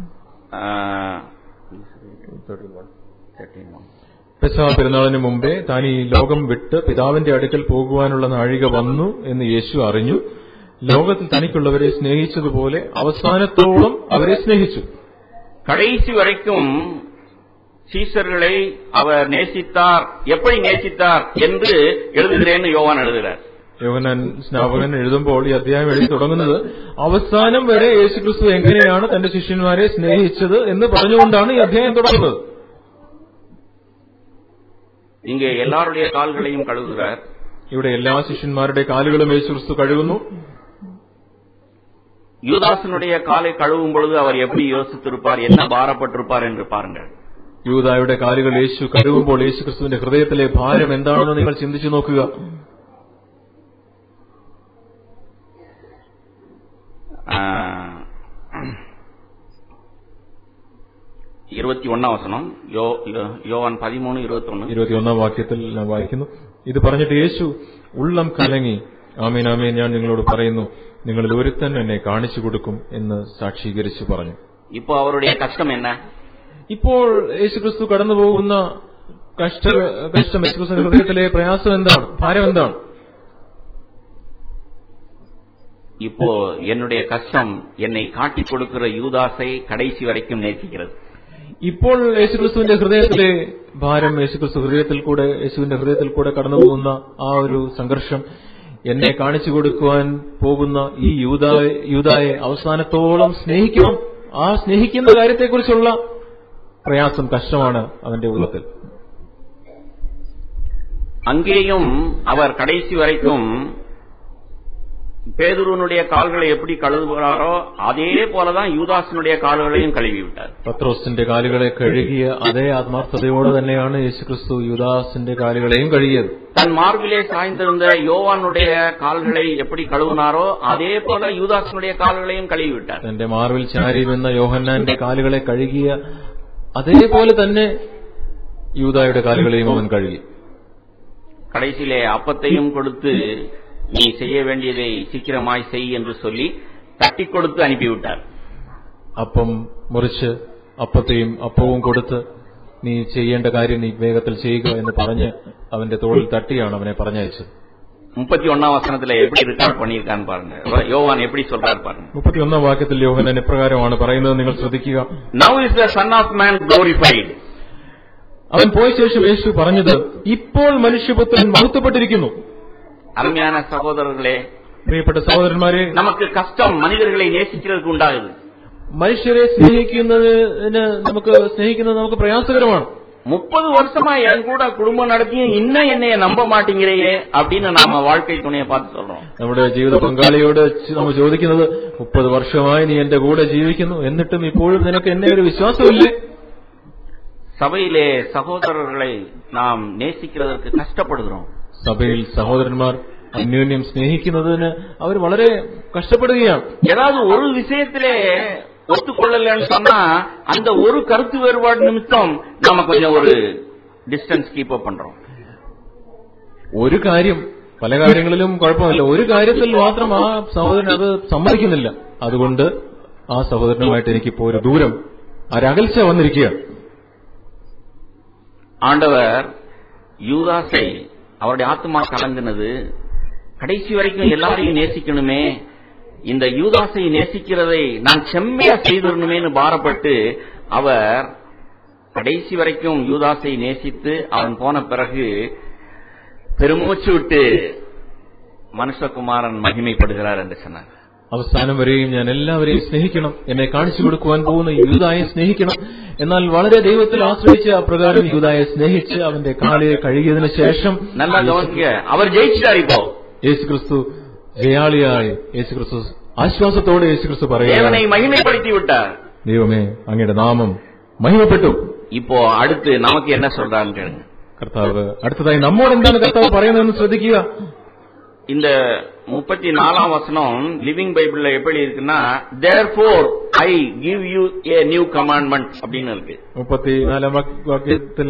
പെസഹ പെരുന്നാളിന് മുമ്പേ താൻ ഈ ലോകം വിട്ട് പിതാവിന്റെ അടുക്കൽ പോകുവാനുള്ള നാഴിക വന്നു എന്ന് യേശു അറിഞ്ഞു. ലോകത്തിൽ തനിക്കുള്ളവരെ സ്നേഹിച്ചതുപോലെ അവസാനത്തോളം അവരെ സ്നേഹിച്ചു. கடைசி வரைக்கும் சீஷர்களை அவர் நேசித்தார். எப்படி நேசித்தார் என்று எழுதுகிறேன்னு யோவான் எழுதுகிறார். യോഹന്നാൻ സ്നാപകൻ എഴുതുമ്പോൾ ഈ അധ്യായം എഴുതി തുടങ്ങുന്നത് അവസാനം വരെ യേശുക്രിസ്തു എങ്ങനെയാണ് തന്റെ ശിഷ്യന്മാരെ സ്നേഹിച്ചത് എന്ന് പറഞ്ഞുകൊണ്ടാണ് ഈ അധ്യായം തുടങ്ങുന്നത്. ഇങ്ങ എല്ലാവരുടെയ കാലുകളെയും കഴുകുகிறார். ഇവിടെ എല്ലാ ശിഷ്യന്മാരുടെ കാലുകളും യേശുക്രിസ്തു കഴുകുന്നു. யூதாசனுடைய காலை கழுவும் பொழுது அவர் எப்படி யோசித்திருப்பார், என்ன பாரப்பட்டிருப்பார் என்று பாருங்கள். യൂദായുടെ കാലുകൾ യേശു കഴുകുമ്പോൾ യേശുക്രിസ്തുവിന്റെ ഹൃദയത്തിലെ ഭാരം എന്താണെന്ന് നിങ്ങൾ ചിന്തിച്ചു നോക്കുക. ഇരുപത്തി ഒന്നാം വചനം, യോവാൻ പതിമൂന്ന് ഇരുപത്തൊന്ന് ഇരുപത്തിയൊന്നാം വാക്യത്തിൽ ഞാൻ വായിക്കുന്നു. ഇത് പറഞ്ഞിട്ട് യേശു ഉള്ളം കലങ്ങി, ആമേൻ ആമേൻ ഞാൻ നിങ്ങളോട് പറയുന്നു, നിങ്ങളിൽ ഒരുത്തൻ എന്നെ കാണിച്ചു കൊടുക്കും എന്ന് സാക്ഷീകരിച്ചു പറഞ്ഞു. ഇപ്പോൾ അവരുടെ കഷ്ടം എന്നാ? ഇപ്പോൾ യേശുക്രിസ്തു കടന്നു പോകുന്ന കഷ്ട കഷ്ടം യേശുക്രിസ്തുവിന്റെ ഹൃദയത്തിലെ പ്രയാസം എന്താണ്, ഭാരം എന്താണ്? இப்போ என்னுடைய கஷ்டம் என்னை காட்டிக் கொடுக்கிற யூதாசை கடைசி வரைக்கும் நேசிக்கிறது. ഇപ്പോൾ യേശുക്രിസ്തുവിന്റെ ഹൃദയത്തിലെ ഭാരം, യേശുക്രിസ്തു ഹൃദയത്തിൽ കൂടെ യേശുവിന്റെ ഹൃദയത്തിൽ കൂടെ കടന്നുപോകുന്ന ആ ഒരു സംഘർഷം, എന്നെ കാണിച്ചു കൊടുക്കുവാൻ പോകുന്ന ഈ യൂദായെ യൂദായെ അവസാനത്തോളം സ്നേഹിക്കണം. ആ സ്നേഹിക്കുന്ന കാര്യത്തെക്കുറിച്ചുള്ള പ്രയാസം, കഷ്ടമാണ് അവന്റെ ഉള്ളത്തിൽ. அங்கேயும் அவர் கடைசி வரைக்கும் பேதுருனுடைய கால்களை எப்படி கழுவுகிறாரோ அதே போலதான் யூதாசினுடைய கால்களையும் கழுவி விட்டார். പത്രോസിന്റെ കാലുകളെ കഴുകിയ അതേ ആത്മാർത്ഥതയോടെ തന്നെയാണ് യേശുക്രിസ്തു യൂദാസിന്റെ കാലുകളെയും കഴുകിയത്. தன் மார்பிலே சாய்ந்திருந்த யோவானுடைய கால்களை எப்படி கழுவினாரோ அதே போல யூதாசினுடைய கால்களையும் கழுவி விட்டார். തന്റെ മാർവിൽ ചാരിയിരുന്ന യോഹന്നാന്റെ കാലുകളെ കഴുകിയ അതേപോലെ തന്നെ യൂദായുടെ കാലുകളെയും അവൻ കഴുകി. கடைசியிலே அப்பத்தையும் கொடுத்து நீ செய்ய வேண்டியதை சீக்கிரமாய் செய் என்று சொல்லி தட்டி கொடுத்து அனுப்பிவிட்டார். അപ്പം മുറിച്ച് അപ്പത്തെയും അപ്പവും കൊടുത്ത് നീ ചെയ്യേണ്ട കാര്യം നീ വേഗത്തിൽ ചെയ്യുക എന്ന് പറഞ്ഞ് അവന്റെ തോളിൽ തട്ടിയാണ് അവനെ പറഞ്ഞയച്ചത്. முப்பத்தி ஒன்னாம் வசனத்துல எப்படி ரெக்கார்ட் பண்ணியிருக்கான்னு பாருங்க. யோவான் எப்படி சொல்றாரு பாருங்க. മുപ്പത്തി ഒന്നാം വാക്യത്തിൽ യോഹന്നാൻ ഇപ്രകാരമാണ് പറയുന്നത്, നിങ്ങൾ ശ്രദ്ധിക്കുക. Now is the Son of Man glorified. അവൻ പോയ ശേഷം യേശു പറഞ്ഞത്, ഇപ്പോൾ മനുഷ്യപുത്രൻ മഹത്വപ്പെട്ടിരിക്കുന്നു. அருமையான சகோதரர்களே, പ്രിയപ്പെട്ട സഹോദരന്മാരെ, நமக்கு கஷ்டம் மனிதர்களை நேசிக்கிறதுக்கு உண்டாகுது. മനുഷ്യരെ സ്നേഹിക്കുന്നതിന് നമുക്ക് സ്നേഹിക്കുന്നത് നമുക്ക് പ്രയാസകരമാണ്. முப்பது வருஷமா என் கூட குடும்பம் நடத்தியும் இன்னும் என்னைய நம்ப மாட்டேங்கிறையே அப்படின்னு நாம வாழ்க்கை துணையை பார்த்து சொல்றோம். നമ്മുടെ ജീവിത പങ്കാളിയോട് നമ്മൾ ചോദിക്കുന്നത്, മുപ്പത് വർഷമായി നീ എന്റെ കൂടെ ജീവിക്കുന്നു, എന്നിട്ടും ഇപ്പോഴും നിനക്ക് എന്നെ ഒരു വിശ്വാസമില്ലേ? സഭയിലെ സഹോദരർகளை நாம் நேசிக்கிறதற்கு கஷ்டப்படுகிறோம். സഭയിൽ സഹോദരന്മാർ അന്യോന്യം സ്നേഹിക്കുന്നതിന് അവർ വളരെ കഷ്ടപ്പെടുകയാണ്. ஏதாவது ஒரு விஷயத்திலே ஒத்துக்கொள்ளலன்னு சொன்னா அந்த ஒரு கருத்து வேறுபாடு நிமித்தம் நாம கொஞ்சம் ஒரு டிஸ்டன்ஸ் கீப் அப் பண்றோம். ഒരു കാര്യം, പല കാര്യങ്ങളിലും കുഴപ്പമില്ല, ഒരു കാര്യത്തിൽ മാത്രം ആ സഹോദരൻ അത് സമ്മതിക്കുന്നില്ല. അതുകൊണ്ട് ആ സഹോദരനുമായിട്ട് എനിക്കിപ്പോ ഒരു ദൂരം, ഒരകൽച്ച വന്നിരിക്കുകയാണ്. ஆண்டவர் யூதாசை அவருடைய ஆத்மா கலங்கினது, கடைசி வரைக்கும் எல்லாரையும் நேசிக்கணுமே, இந்த யூதாசை நேசிக்கிறதை நான் செம்மையா செய்திடணுமேனு பாரப்பட்டு அவர் கடைசி வரைக்கும் யூதாசை நேசித்து அவன் போன பிறகு பெருமூச்சு விட்டு மனுஷகுமாரன் மகிமைப்படுகிறார் என்று சொன்னார். അവസാനം വരെയും ഞാൻ എല്ലാവരെയും സ്നേഹിക്കണം, എന്നെ കാണിച്ചു കൊടുക്കുവാൻ പോകുന്ന യൂദായെ സ്നേഹിക്കണം. എന്നാൽ വളരെ ദൈവത്തിൽ ആശ്രയിച്ച് അപ്രകാരം യൂദായെ സ്നേഹിച്ച് അവന്റെ കാലിയെ കഴുകിയതിനു ശേഷം നല്ല അവർ ജയിച്ചിട്ടായിപ്പോ യേശുക്രിസ്തു ജയാളിയായി, യേശുക്രിസ്തു ആശ്വാസത്തോടെ യേശുക്രിസ്തു പറയുകയാണ്, മഹിമപ്പെടുത്തി വിട്ടാർ, ദൈവമേ അങ്ങയുടെ നാമം മഹിമപ്പെട്ടു. ഇപ്പോ അടുത്ത് നമുക്ക് എന്നെ சொல்றான்னு കേளுங்க. കർത്താവ് അടുത്തതായി നമ്മോട് എന്താണ് കർത്താവ് പറയുന്നതെന്ന് ശ്രദ്ധിക്കുക. இந்த முப்பத்தி நாலாம் வசனம் லிவிங் பைபிள்ல எப்படி இருக்குன்னா, therefore I give you a new commandment அப்படின்னு இருக்கு. മുപ്പത്തി നാലാം വാക്യത്തിൽ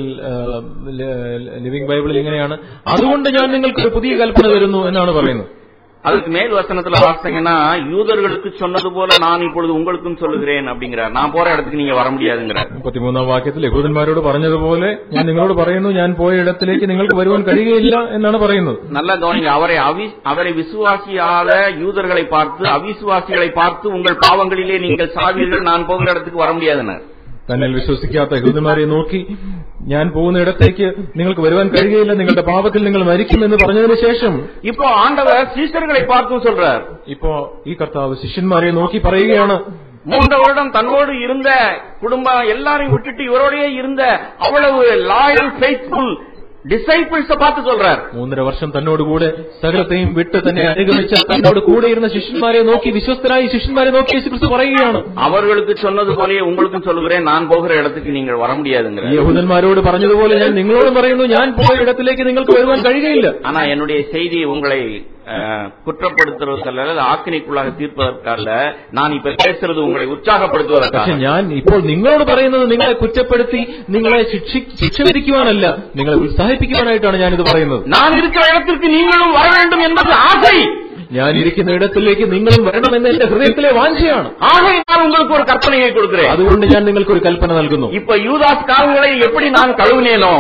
ലിവിംഗ് ബൈബിളിൽ ഇങ്ങനെയാണ്, അതുകൊണ്ട് ഞാൻ നിങ്ങൾക്ക് ഒരു പുതിയ കൽപ്പന തരുന്നു എന്നാണ് പറയുന്നത്. அதுக்கு மேல் வசனத்துல வாசிங்கன்னா, யூதர்களுக்கு சொன்னது போல நான் இப்பொழுது உங்களுக்கும் சொல்லுகிறேன் அப்படிங்கிறார். நான் போற இடத்துக்கு நீங்க வர முடியாதுங்கிறார். മുപ്പത്തിമൂന്നാം വാക്യത്തിൽ യഹൂദന്മാരോട് പറഞ്ഞതുപോലെ ഞാൻ നിങ്ങളോട് പറയുന്നു, ഞാൻ പോയ ഇടത്തിലേക്ക് നിങ്ങൾക്ക് വരുവാൻ കഴിയുകയില്ല എന്നാണ് പറയുന്നത്. நல்ல கவனிங்க, அவரை அவரை விசுவாசியாத யூதர்களை பார்த்து அவிசுவாசிகளை பார்த்து உங்கள் பாவங்களிலே நீங்கள் சாவீர்கள், நான் போகிற இடத்துக்கு வர முடியாதுன்னார். തന്നിൽ വിശ്വസിക്കാത്ത യഹൂദന്മാരെ നോക്കി, ഞാൻ പോകുന്ന ഇടത്തേക്ക് നിങ്ങൾക്ക് വരുവാൻ കഴിയുകയില്ല, നിങ്ങളുടെ പാപത്തിൽ നിങ്ങൾ മരിക്കുമെന്ന് പറഞ്ഞതിന് ശേഷം ഇപ്പോ ആണ്ടവർ ശിഷ്യர்களை பார்த்து சொல்றார். ഇപ്പോ ഈ കർത്താവ് ശിഷ്യന്മാരെ നോക്കി പറയുകയാണ്, மூன்று வருடம் தன்னோடு இருந்த குடும்பம் எல்லாரையும் விட்டுட்டு இவரோடயே இருந்த அவ்வளவு லாயல் ஃபெய்த்ஃபுல் ഡിസൈപ്പിൾസ് பார்த்து சொல்றார். മൂന്നര വർഷം തന്നോടുകൂടെ സകലത്തെയും വിട്ട് തന്നെ അനുഗമിച്ച തന്നോട് കൂടെ ഇരുന്ന ശിഷ്യന്മാരെ നോക്കി, വിശ്വസ്തരായി ശിഷ്യന്മാരെ നോക്കി യേശുക്രിസ്തു പറയുകയാണ്, അവർക്ക് சொன்னதுപോലെ உங்களுக்கும் சொல்லுகிறேன், நான் போகிற இடத்துக்கு நீங்கள் வர முடியாதுங்கறார். യഹൂദന്മാരോട് പറഞ്ഞതുപോലെ ഞാൻ നിങ്ങളോട് പറയുന്നു, ഞാൻ പോയ ഇടത്തിലേക്ക് നിങ്ങൾക്ക് വരുവാൻ കഴിയുകയില്ല. ஆனா என்னுடைய செய்தி உங்களை കുറ്റപ്പെടുത്തുന്നതല്ല, ആക്കിനിക്കുള്ളാக തീർപ്പதற்கല്ല, நான் இப்ப பேசுறது உங்களை உற்சாகப்படுத்துவதற்காக. പക്ഷെ ഞാൻ ഇപ്പോൾ നിങ്ങളോട് പറയുന്നത് നിങ്ങളെ കുറ്റപ്പെടുത്തി നിങ്ങളെ ശിക്ഷ വിധിക്കുവാനല്ല, നിങ്ങളെ ഉത്സാഹിപ്പിക്കുവാനായിട്ടാണ് ഞാനിത് പറയുന്നത്. ഞാൻ ഇരിക്കുന്ന ഇടത്തിലേക്ക് നിങ്ങളും വര வேண்டும் എന്നത് ആശை. ഞാൻ ഇരിക്കുന്ന ഇടത്തിലേക്ക് നിങ്ങളും വരണമെന്ന് എന്റെ ഹൃദയത്തിലെ വാഞ്ചയാണ്. ആകെ ഞാൻ നിങ്ങൾക്ക് ഒരു കൽപ്പനയെ കൊടുக்கிறேன். അതുകൊണ്ട് ഞാൻ നിങ്ങൾക്ക് ഒരു കൽപ്പന നൽകുന്നു. ഇപ്പൊ യൂദാസ് കാലുകളെ എപ്പടി ഞാൻ കഴുകിനേനോ,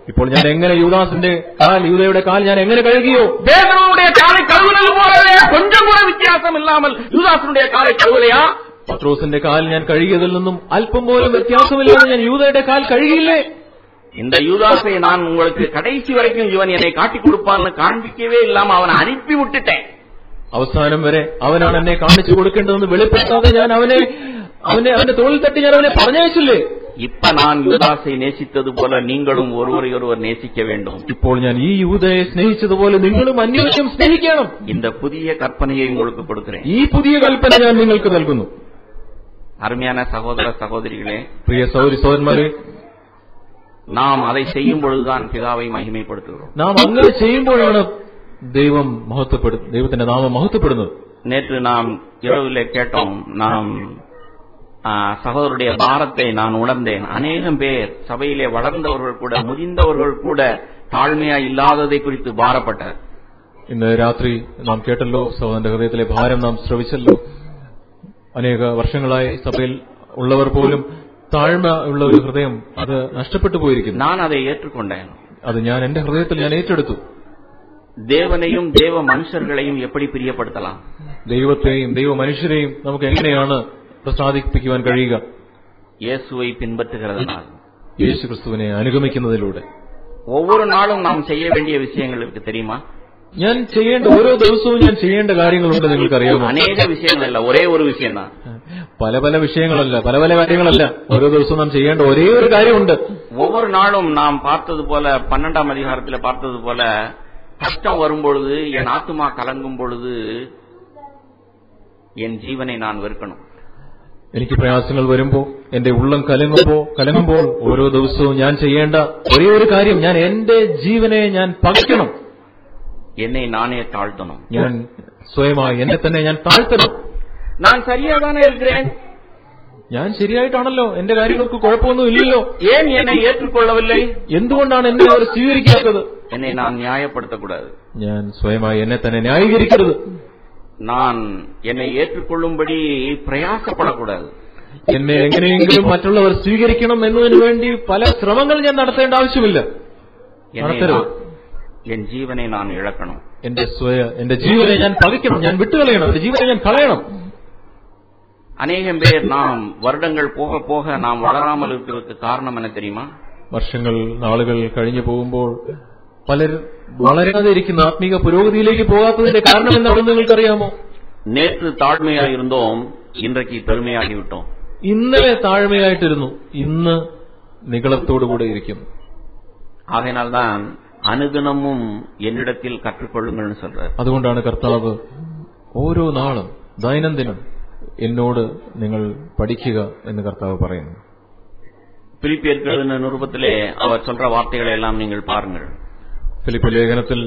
ഇപ്പോൾ ഞാൻ എങ്ങനെ യൂദാസിന്റെ കാൽ യൂദയുടെ കാൽ ഞാൻ എങ്ങനെ കഴുകിയോ, பேதுருவுடைய காலை கழுவுனது போலவே கொஞ்சம் கூட வித்தியாசம் இல்லாமல் யூதாசுடைய காலை கழுவலையா? പത്രോസിന്റെ കാൽ ഞാൻ കഴുകിയതിൽ നിന്നും അല്പം പോലും വ്യത്യാസമില്ലാതെ ഞാൻ യൂദയുടെ കാൽ കഴുകിയില്ലേ? இந்த யூதாசை நான் உங்களுக்கு கடைசி வரைக்கும் இவன் என்னை காட்டிக் கொடுப்பான்னு காண்பிக்கவே இல்லாம அவனை அனுப்பி விட்டுட்டேன். അവസാനം വരെ അവനാണ് എന്നെ കാണിച്ചു കൊടുക്കേണ്ടതെന്ന് വെളിപ്പെടുത്താതെ ഞാൻ അവനെ അവനെ അവന്റെ തോളിൽ തട്ടി ഞാൻ അവനെ പറഞ്ഞയച്ചില്ലേ? இப்ப நான் யூதாசை நேசித்தது போல நீங்களும் ஒருவரை ஒருவர் நேசிக்க வேண்டும். ഇപ്പോൾ ഞാൻ ഈ യൂദയെ സ്നേഹിച്ചതുപോലെ നിങ്ങളും അന്യോന്യം സ്നേഹിക്കണം. இந்த புதிய கற்பனையை உங்களுக்கு கொடுக்கிறேன். ഈ പുതിയ കൽപ്പന ഞാൻ നിങ്ങൾക്ക് നൽകുന്നു. அருமையான சகோதர சகோதரிகளே, പ്രിയ സഹോദരി സഹോദരന്മാരെ, நாம் அதை செய்யும் பொழுதுதான் பிதாவை மகிமைப்படுத்துகிறோம். നാം അങ്ങനെ ചെയ്യുമ്പോഴാണ് ദൈവം മഹത്വപ്പെടും ദൈവത്തിന്റെ നാമം മഹത്വപ്പെടുന്നത്. நேற்று நாம் இரவிலே கேட்டோம், நாம் சகோதரருடைய பாரத்தை நான் உணர்ந்தேன். அநேகம் பேர் சபையிலே வளர்ந்தவர்கள் கூட முதிர்ந்தவர்கள் கூட താഴ്മയാ ഇല്ലാതതെ കുറിച്ച് ഭാരപ്പെട്ടാർ. ഇന്ന് രാത്രി നാം കേട്ടല്ലോ, സഹോദരന്റെ ഹൃദയത്തിലെ ഭാരം നാം ശ്രവിച്ചല്ലോ. അനേക വർഷങ്ങളായി സഭയിൽ ഉള്ളവർ പോലും താഴ്മ ഉള്ള ഒരു ഹൃദയം അത് നഷ്ടപ്പെട്ടു പോയിരിക്കുന്നു. ഞാൻ அதை ஏற்றுக்கொண்டேன். അത് ഞാൻ എന്റെ ഹൃദയത്തിൽ ഞാൻ ഏറ്റെടുത്തു. ദേവനെയും ദേവ മനുഷ്യர்களையும் எப்படி பிரியப்படுத்தலாம்? ദൈവത്തെയും ദൈവ മനുഷ്യരെയും നമുക്ക് എങ്ങനെയാണ് പ്രസാദിപ്പിക്കുവാൻ കഴിയുക? യേശുവെ പിൻപറ്റുகிறதுனால், യേശു ക്രിസ്തുവിനെ അനുഗമിക്കുന്നതിലൂടെ. ஒவ்வொரு நாளும் நாம் செய்ய வேண்டிய விஷயங்கள் இருக்கு தெரியுமா? ഞാൻ ചെയ്യേണ്ട ഓരോ ദിവസവും ഞാൻ ചെയ്യേണ്ട കാര്യങ്ങളുണ്ട്, നിങ്ങൾക്കറിയാമോ? അനേക വിഷയങ്ങളല്ല, ഒരേ ഒരു വിഷയം. പല പല വിഷയങ്ങളല്ല, പല പല കാര്യങ്ങളല്ല, ഓരോ ദിവസവും നാം ചെയ്യേണ്ട ഒരേ ഒരു കാര്യമുണ്ട്. ஒவ்வொரு நாளும் நாம் பார்த்தது போல, பன்னெண்டாம் அதிகாரத்தில் பார்த்தது போல, கஷ்டம் வரும் பொழுது, என் ஆத்துமா கலங்கும் பொழுது என் ജീവനെ ഞാൻ വെറുക്കണം. എനിക്ക് പ്രയാസങ്ങൾ വരുമ്പോ, എന്റെ ഉള്ളം കലങ്ങുമ്പോ കലങ്ങുമ്പോൾ ഓരോ ദിവസവും ഞാൻ ചെയ്യേണ്ട ഒരേ ഒരു കാര്യം, ഞാൻ എന്റെ ജീവനെ ഞാൻ പകയ്ക്കണം. എന്നെ നാനേ താഴ്ത്തണം. ഞാൻ സ്വയമായി എന്നെ തന്നെ ഞാൻ താഴ്ത്തണം. ഞാൻ ശരിയാകാനേ ഇരിக்கிறேன். ഞാൻ ശരിയായിട്ടാണല്ലോ, എന്റെ കാര്യങ്ങൾക്ക് കുഴപ്പമൊന്നും ഇല്ലല്ലോ. ഏൻ എന്നെ ഏറ്റുകൊള്ളവില്ലേ? എന്തുകൊണ്ടാണ് എന്നെ അവർ സ്വീകരിക്കാത്തത്? എന്നെ ഞാൻ ന്യായപ്പെടുത്തக்கூடாது. ഞാൻ സ്വയമായി എന്നെ തന്നെ ന്യായീകരിക്കരുത്. நான் என்னை ஏற்றுக்கொள்ளும்படி பிரயாசப்படக்கூடாது. എന്നെ എങ്ങനെയെങ്കിലും മറ്റുള്ളവർ സ്വീകരിക്കണം എന്നതിനു വേണ്ടി പല ശ്രമങ്ങൾ ഞാൻ നടത്തേണ്ട ആവശ്യമില്ല. എൻ ജീവനെ ഞാൻ ഇഴക്കണം. എന്റെ സ്വയ എന്റെ ജീവനെ ഞാൻ പകയ്ക്കണം, ഞാൻ വിട്ടുകളയണം, എന്റെ ജീവനെ ഞാൻ കളയണം. അനേകം പേർ നാം വർഷങ്ങൾ പോക പോക നാം വളരാമൽ ഇരിക്കുന്നതിന് കാരണം എന്നെ தெரியுமா? വർഷങ്ങൾ നാളുകൾ കഴിഞ്ഞു പോകുമ്പോൾ പലർ വളരാതെ ഇരിക്കുന്ന, ആത്മീക പുരോഗതിയിലേക്ക് പോകാത്തതിന്റെ കാരണം എന്താണെന്ന് നിങ്ങൾക്കറിയാമോ? നേற்று താഴ്മയായിരുന്നോം, ഇന്നേക്ക് പെരുമയാകിവിട്ടോം. ഇന്നലെ താഴ്മയായിട്ടിരുന്നു, ഇന്ന് നിഗളത്തോടുകൂടെ ഇരിക്കും. ആകയാൽ താൻ അനുദിനമും എന്നിടത്തിൽ കற்றுക്കൊള്ളുങ്ങൾ சொல்றார். അതുകൊണ്ടാണ് കർത്താവ് ഓരോ നാളും ദൈനംദിനം എന്നോട് നിങ്ങൾ പഠിക്കുക എന്ന് കർത്താവ് പറയുന്നു. ഫിലിപ്പിയർക്ക് എഴുതുന്ന നിരുപത്തിലെ അവർ சொல்ற വാർത്തകളെ എല്ലാം നിങ്ങൾ പാരുങ്ങൾ. ഫിലിപ്പി ലേഖനത്തിൽ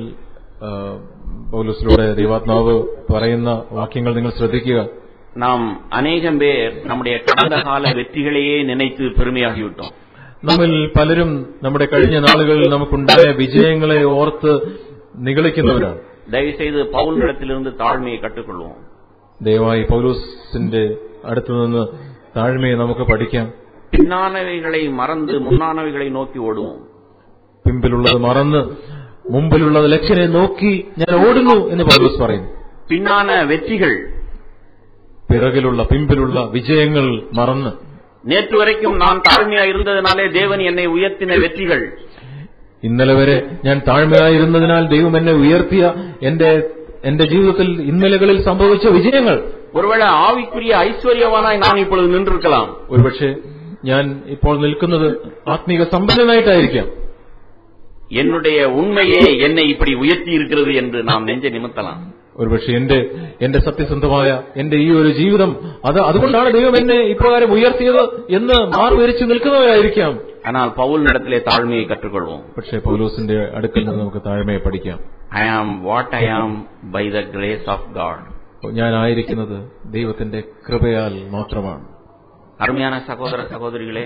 പൗലോസിലൂടെ ദൈവാത്മാവ് പറയുന്ന വാക്യങ്ങൾ നിങ്ങൾ ശ്രദ്ധിക്കുക. നാം അനേകം പേർ നമ്മുടെ കടന്നകാല വെற்றிகளையே நினைத்து பெருமையாகிவிட்டோம். നമ്മിൽ പലരും നമ്മുടെ കഴിഞ്ഞ നാളുകളിൽ നമുക്കുണ്ടായ വിജയങ്ങളെ ഓർത്ത് നിഗളിക്കുന്നവരാണ്. ദയവുചെയ്ത് പൗലോസിലിருந்து താഴ്മയെ കற்றுക്കൊള്ളുவோம். ദയവായി പൗലോസിന്റെ അടുത്തുനിന്ന് താഴ്മയെ നമുക്ക് പഠിക്കാം. പിന്നാനവകളെ മറന്ന് മുന്നാനവകളെ നോക്കി ഓടുவோம். പിമ്പിലുള്ളത് മറന്ന് മുമ്പിലുള്ളത് ലക്ഷ്യനെ നോക്കി ഞാൻ ഓടുന്നു എന്ന് പൗലോസ് പറയുന്നു. പിന്നാന വെற்றிകൾ, പിറകിലുള്ള പിമ്പിലുള്ള വിജയങ്ങൾ മറന്ന്, നേற்று വரைக்கும் ഞാൻ താഴ്മയായിരുന്നതിനാലേ ദേവൻ എന്നെ ഉയർത്തിന വെற்றிകൾ, ഇന്നലെ വരെ ഞാൻ താഴ്മയായിരുന്നതിനാൽ ദൈവം എന്നെ ഉയർത്തിയ എന്റെ എന്റെ ജീവിതത്തിൽ ഇന്നലകളിൽ സംഭവിച്ച വിജയങ്ങൾ. ഒരുവേള ആവിക്കുரிய ഐശ്വര്യവാനായി ഞാൻ ഇപ്പോൾ നിന്നിരിക്കാം. ഒരുപക്ഷെ ഞാൻ ഇപ്പോൾ നിൽക്കുന്നത് ആത്മീക സമ്പന്നനായിട്ടായിരിക്കാം. என்னுடைய உண்மையே என்னை இப்படி உயர்த்தி இருக்கிறது என்று நாம் நெஞ்ச நிமித்தலாம். ഒരുപക്ഷെ എന്റെ എന്റെ സത്യസന്ധമായ എന്റെ ഈ ഒരു ജീവിതം അത് അതുകൊണ്ടാണ് ദൈവം എന്നെ ഇപ്രകാരം ഉയർത്തിയത് എന്ന് മാറുവരിച്ചു നിൽക്കുന്നവരായിരിക്കാം. എന്നാൽ പൗലിനിടത്തിലെ താഴ്മയെ കற்றுക്കൊള്ളുவோம். പക്ഷേ പൗലോസിന്റെ അടുക്കൽ നിന്ന് നമുക്ക് താഴ്മയെ പഠിക്കാം. I am what I am by the grace of God. ഞാനായിരിക്കുന്നത് ദൈവത്തിന്റെ കൃപയാൽ മാത്രമാണ്. அருமையான சகோதர சகோதரிகளே,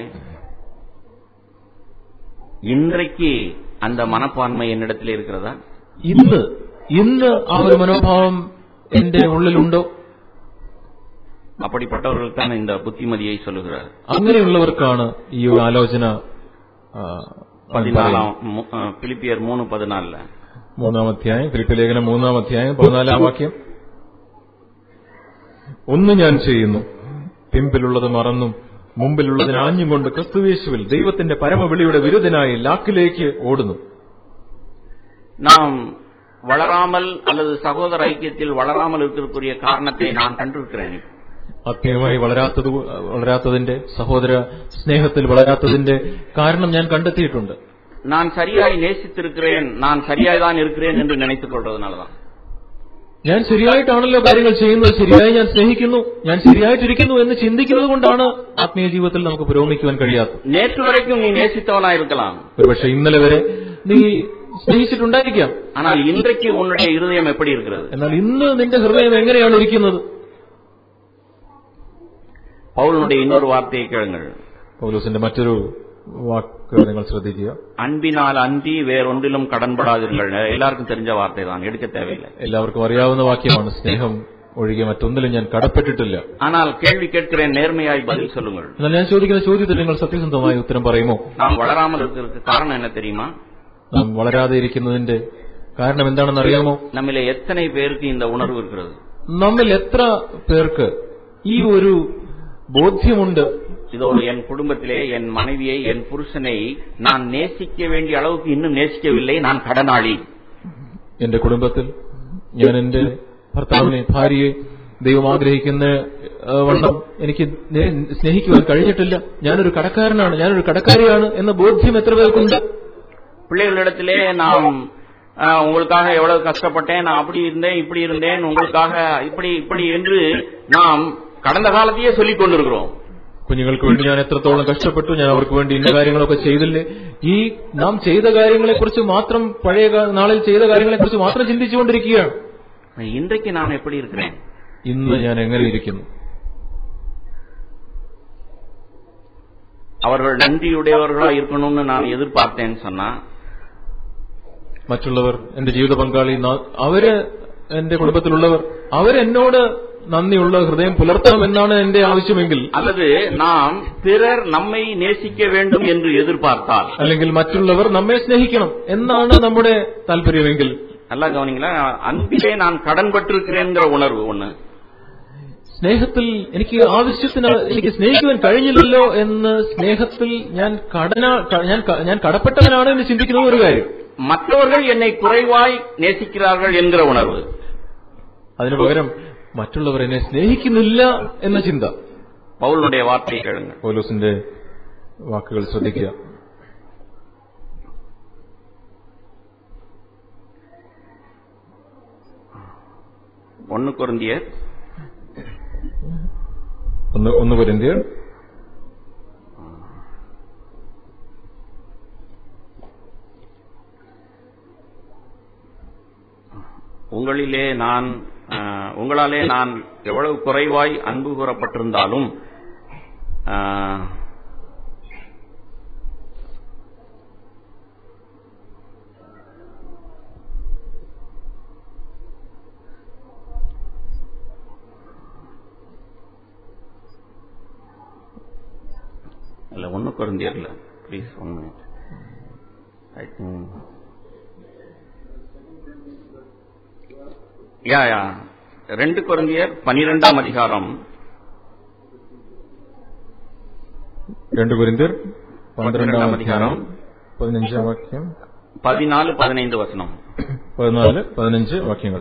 இன்றைக்கு அந்த மனப்பான்மை என்னிடத்தில் இருக்கிறதா? ഇന്ന് ഇന്ന് ആ ഒരു മനോഭാവം എന്റെ ഉള്ളിലുണ്ടോ? அப்படிப்பட்டவர்களுக்கு தான் இந்த புத்திமதியை சொல்லுகிறார். അങ്ങനെയുള്ളവർക്കാണ് ഈ ഒരു ആലോചന പതിനാലാം ഫിലിപ്പിയർ മൂന്ന് പതിനാലില് മൂന്നാം അധ്യായം ഫിലിപ്പി ലേഖനം മൂന്നാം അധ്യായം പതിനാലാം വാക്യം. ഒന്ന് ഞാൻ ചെയ്യുന്നു, പിമ്പിലുള്ളത് മറന്നും മുമ്പിലുള്ളതിന് ആഞ്ഞും കൊണ്ട് ക്രിസ്തുയേശുവിൽ ദൈവത്തിന്റെ പരമവിളിയുടെ വിരുദ്ധനായി ലാക്കിലേക്ക് ഓടുന്നു. நாம் வளராமல் அல்லது சகோதர ஐக்கியத்தில் வளராமல் இருக்கிறதுக்குரிய காரணத்தை நான் கண்டிருக்கிறேன். ആത്മീയമായി വളരാത്തത് വളരാത്തതിന്റെ സഹോദര സ്നേഹത്തിൽ വളരാത്തതിന്റെ കാരണം ഞാൻ കണ്ടെത്തിയിട്ടുണ്ട്. நான் சரியாய் நேசித்திருக்கிறேன், நான் சரியாய் தான் இருக்கிறேன் என்று நினைத்துக் கொள்றதுனாலதான். ഞാൻ ശരിയായിട്ടാണല്ലോ കാര്യങ്ങൾ ചെയ്യുന്നത്, ശരിയായി ഞാൻ സ്നേഹിക്കുന്നു, ഞാൻ ശരിയായിട്ടിരിക്കുന്നു എന്ന് ചിന്തിക്കുന്നത് കൊണ്ടാണ് ആത്മീയ ജീവിതത്തിൽ നമുക്ക് പുരോഗമിക്കുവാൻ കഴിയാത്തത്. നേற்று വரைக்கும் നീ நேசித்தவனாயிருக்கலாம், ഒരുപക്ഷെ ഇന്നലെ വരെ നീ സ്നേഹിച്ചിട്ടുണ്ടായിരിക്കാം. ஆனால் இன்றைக்கு உன்னுடைய இருதயம் எப்படி இருக்கிறது? എന്നാൽ ഇന്ന് നിന്റെ ഹൃദയം എങ്ങനെയാണ് ഇരിക്കുന്നത്? പൗലോസിന്റെ இன்னொரு വാർത്തയെ കേളുங்கள். പൗലോസിന്റെ മറ്റൊരു വാക്ക് നിങ്ങൾ ശ്രദ്ധിക്കുക. അൻപിനാൽ അന്തി വേറൊന്നിലും കടൻപെടാതിരുങ്ങൾ. എല്ലാവർക്കും തെരിഞ്ഞ വാർത്തയാണ്, എടുക്ക തേവയില്ല. എല്ലാവർക്കും അറിയാവുന്ന വാക്യമാണ്. സ്നേഹം ഒഴികെ മറ്റൊന്നിലും ഞാൻ കടപ്പെട്ടിട്ടില്ല. ஆனால் கேள்வி கேட்கிறேன், நேர்மையாய் பதில் சொல்லுங்கள். എന്നാൽ ഞാൻ ചോദിക്കുന്ന ചോദ്യത്തിന് നിങ്ങൾ സത്യസന്ധമായി ഉത്തരം പറയുമോ? നാം വളരാமல் இருக்கிறதுக்கு காரணம் என்ன தெரியுமா? നാം വളരാതെ ഇരിക്കുന്നതിന്റെ കാരണം എന്താണെന്ന് അറിയാമോ? നമ്മിലെ എത്രയും പേർക്ക് இந்த ഉണർവ് இருக்கிறது? നമ്മിൽ എത്ര പേർക്ക് ഈ ഒരു ബോധ്യമുണ്ട്? இதோடு என் குடும்பத்திலே என் மனைவியை என் புருஷனை நான் நேசிக்க வேண்டிய அளவுக்கு இன்னும் நேசிக்கவில்லை, நான் கடனாளி. എന്റെ കുടുംബത്തിൽ ഞാൻ എന്റെ ഭർത്താവിനെ ഭാര്യയെ ദൈവം ആഗ്രഹിക്കുന്ന വണ്ണം എനിക്ക് സ്നേഹിക്കുവാൻ കഴിഞ്ഞിട്ടില്ല. ഞാനൊരു കടക്കാരനാണ്, ഞാനൊരു കടക്കാരിയാണ് എന്ന ബോധ്യം എത്ര പേർക്കുണ്ട്? பிள்ளைகளிடத்திலே நாம் உங்களுக்காக எவ்வளவு கஷ்டப்பட்டேன், நான் அப்படி இருந்தேன் இப்படி இருந்தேன் உங்களுக்காக இப்படி இப்படி என்று நாம் கடந்த காலத்தையே சொல்லிக் கொண்டிருக்கிறோம். കുഞ്ഞുങ്ങൾക്ക് വേണ്ടി ഞാൻ എത്രത്തോളം കഷ്ടപ്പെട്ടു, ഞാൻ അവർക്ക് വേണ്ടി ഇന്ന കാര്യങ്ങളൊക്കെ ചെയ്തില്ലേ, ഈ നാം ചെയ്ത കാര്യങ്ങളെക്കുറിച്ച് മാത്രം, പഴയ നാളിൽ ചെയ്ത കാര്യങ്ങളെക്കുറിച്ച് മാത്രം ചിന്തിച്ചുകൊണ്ടിരിക്കുകയാണ്. ഇன்றைக்கு நான் எப்படி இருக்கிறேன்? ഇന്ന് ഞാൻ എങ്ങനെ ഇരിക്കുന്നു? அவர்கள் நன்றியுடையவர்களா இருக்கணும்னு நான் எதிர்பார்த்தேன்னு சொன்னா, മറ്റുള്ളവർ എന്റെ ജീവിത പങ്കാളി അവര് എന്റെ കുടുംബത്തിലുള്ളവർ അവരെന്നോട് നന്ദിയുള്ള ഹൃദയം പുലർത്തണമെന്നാണ് എന്റെ ആവശ്യമെങ്കിൽ, அல்லது நாம் பிறர் நம்மை நேசிக்க வேண்டும் என்று எதிர்பார்த்தால், അല്ലെങ്കിൽ മറ്റുള്ളവർ നമ്മെ സ്നേഹിക്കണം എന്നാണ് നമ്മുടെ താല്പര്യമെങ്കിൽ, நல்லா கவனிங்களா, அன்பிலே நான் கடன்பட்டிருக்கிறேங்கிற உணர்வு ஒண்ணு. സ്നേഹത്തിൽ എനിക്ക് ആവശ്യത്തിന് എനിക്ക് സ്നേഹിക്കുവാൻ കഴിഞ്ഞില്ലല്ലോ എന്ന് സ്നേഹത്തിൽ ഞാൻ കടന ഞാൻ കടപ്പെട്ടവനാണ് എന്ന് ചിന്തിക്കുന്ന ഒരു കാര്യം. മറ്റവர்கள் എന്നെ കുറവായി നേസിക്கிறார்கள் എன்கிற ഉണർവ്. അതിനു പകരം മറ്റുള്ളവർ എന്നെ സ്നേഹിക്കുന്നില്ല എന്ന ചിന്ത. പൗലോസിന്റെ വാർത്തയെ കേളുക. പൗലോസിന്റെ വാക്കുകൾ ശ്രദ്ധിക്കുക. ഒന്ന് കൊരിന്ത്യർ ഒന്ന് ഒന്ന് കൊരിന്ത്യർ உங்களிலே நான் உங்களாலே நான் எவ்வளவு குறைவாய் அன்பு கூறப்பட்டிருந்தாலும் இல்ல ஒன்னு குறைந்தியர்ல please one minute. I think yeah yeah ரெண்டு கொரிந்தியர் பனிரெண்டாம் அதிகாரம் രണ്ട് കൊരിന്ത്യർ പന്ത്രണ്ടാം അധ്യായം പതിനഞ്ചാം വാക്യം പതിനാല് പതിനഞ്ച് വചനം പതിനാല് പതിനഞ്ച് വാക്യങ്ങൾ.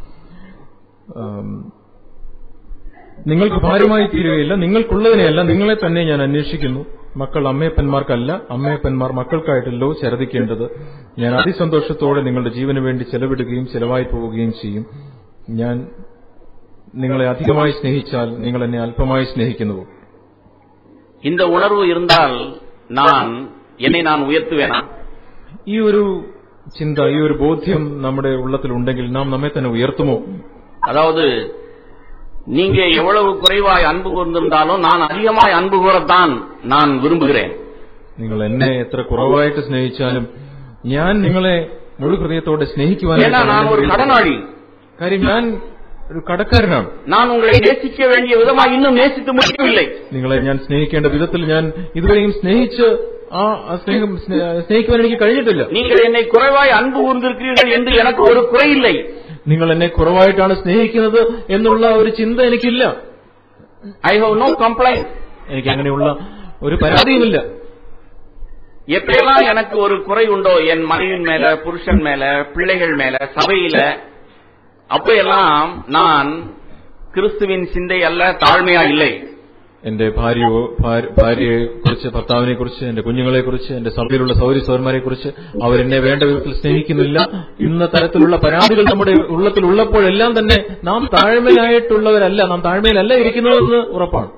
നിങ്ങൾക്ക് ഭാരമായി തീരുകയില്ല, നിങ്ങൾക്കുള്ളതിനെയല്ല നിങ്ങളെ തന്നെ ഞാൻ അന്വേഷിക്കുന്നു. മക്കൾ അമ്മയപ്പന്മാർക്കല്ല, അമ്മയപ്പന്മാർ മക്കൾക്കായിട്ടല്ലോ ചരദിക്കേണ്ടത്. ഞാൻ അതിസന്തോഷത്തോടെ നിങ്ങളുടെ ജീവന് വേണ്ടി ചെലവിടുകയും ചെലവായി പോവുകയും ചെയ്യും. ഞാൻ നിങ്ങളെ അധികമായി സ്നേഹിച്ചാൽ നിങ്ങൾ എന്നെ അല്പമായി സ്നേഹിക്കുന്നുവോ? இந்த உணர்வு இருந்தால் நான் என்னை நான் உயர்த்துவேனா? ഈ ഒരു ചിന്ത, ഈ ഒരു ബോധ്യം നമ്മുടെ ഉള്ളത്തിലുണ്ടെങ്കിൽ നാം നമ്മെ തന്നെ ഉയർത്തുമോ? அதாவது நீங்க எவ்வளவு குறைவாய் அன்பு கூர்ந்திருந்தாலும் நான் அதிகமாய் அன்பு கூறத்தான் நான் விரும்புகிறேன். നിങ്ങൾ എന്നെ എത്ര കുറവായിട്ട് സ്നേഹിച്ചാലും ഞാൻ നിങ്ങളെ മുഴു ഹൃദയത്തോടെ സ്നേഹിക്കുവാനാണ്. കാര്യം ഞാൻ ഒരു കടക്കാരനാണ്. ഞാൻ ഉങ്ങളെ നേസിക്ക വേണ്ടിയ വിധമായി ഇന്നും നേസിച്ചു മുടിക്കില്ല. നിങ്ങളെ ഞാൻ സ്നേഹിക്കേണ്ട വിധത്തിൽ ഞാൻ ഇതുവരെയും സ്നേഹിച്ച് ആ സ്നേഹം സ്നേഹിക്കുവാൻ എനിക്ക് കഴിഞ്ഞിട്ടില്ല. நீங்கள் என்னை குறைவாய் அன்பு கூர்ந்திருக்கிறீர்கள் என்று எனக்கு ஒரு குறையில்லை. നിങ്ങൾ എന്നെ കുറവായിട്ടാണ് സ്നേഹിക്കുന്നത് എന്നുള്ള ഒരു ചിന്ത എനിക്കില്ല. I have no complaint. എനിക്ക് അങ്ങനെയുള്ള ഒരു പരാതിയുമില്ല. எப்பெல்லாம் எனக்கு ஒரு குறை உண்டோ என் மனைவின் மேல, புருஷன் மேல, பிள்ளைகள் மேல, சபையில, அப்பெல்லாம் நான் கிறிஸ்துவின் சிந்தை அல்ல, தாழ்மையா இல்லை. എന്റെ ഭാര്യയോ ഭാര്യയെ കുറിച്ച്, ഭർത്താവിനെ കുറിച്ച്, എന്റെ കുഞ്ഞുങ്ങളെ കുറിച്ച്, എന്റെ സഭയിലുള്ള സൗരി സൗരന്മാരെ കുറിച്ച് അവരെന്നെ വേണ്ട വിധത്തിൽ സ്നേഹിക്കുന്നില്ല. ഇന്ന തരത്തിലുള്ള പരാതികൾ നമ്മുടെ ഉള്ളത്തിൽ ഉള്ളപ്പോഴെല്ലാം തന്നെ നാം താഴ്മയായിട്ടുള്ളവരല്ല, നാം താഴ്മയിലല്ല ഇരിക്കുന്നതെന്ന് ഉറപ്പാണ്.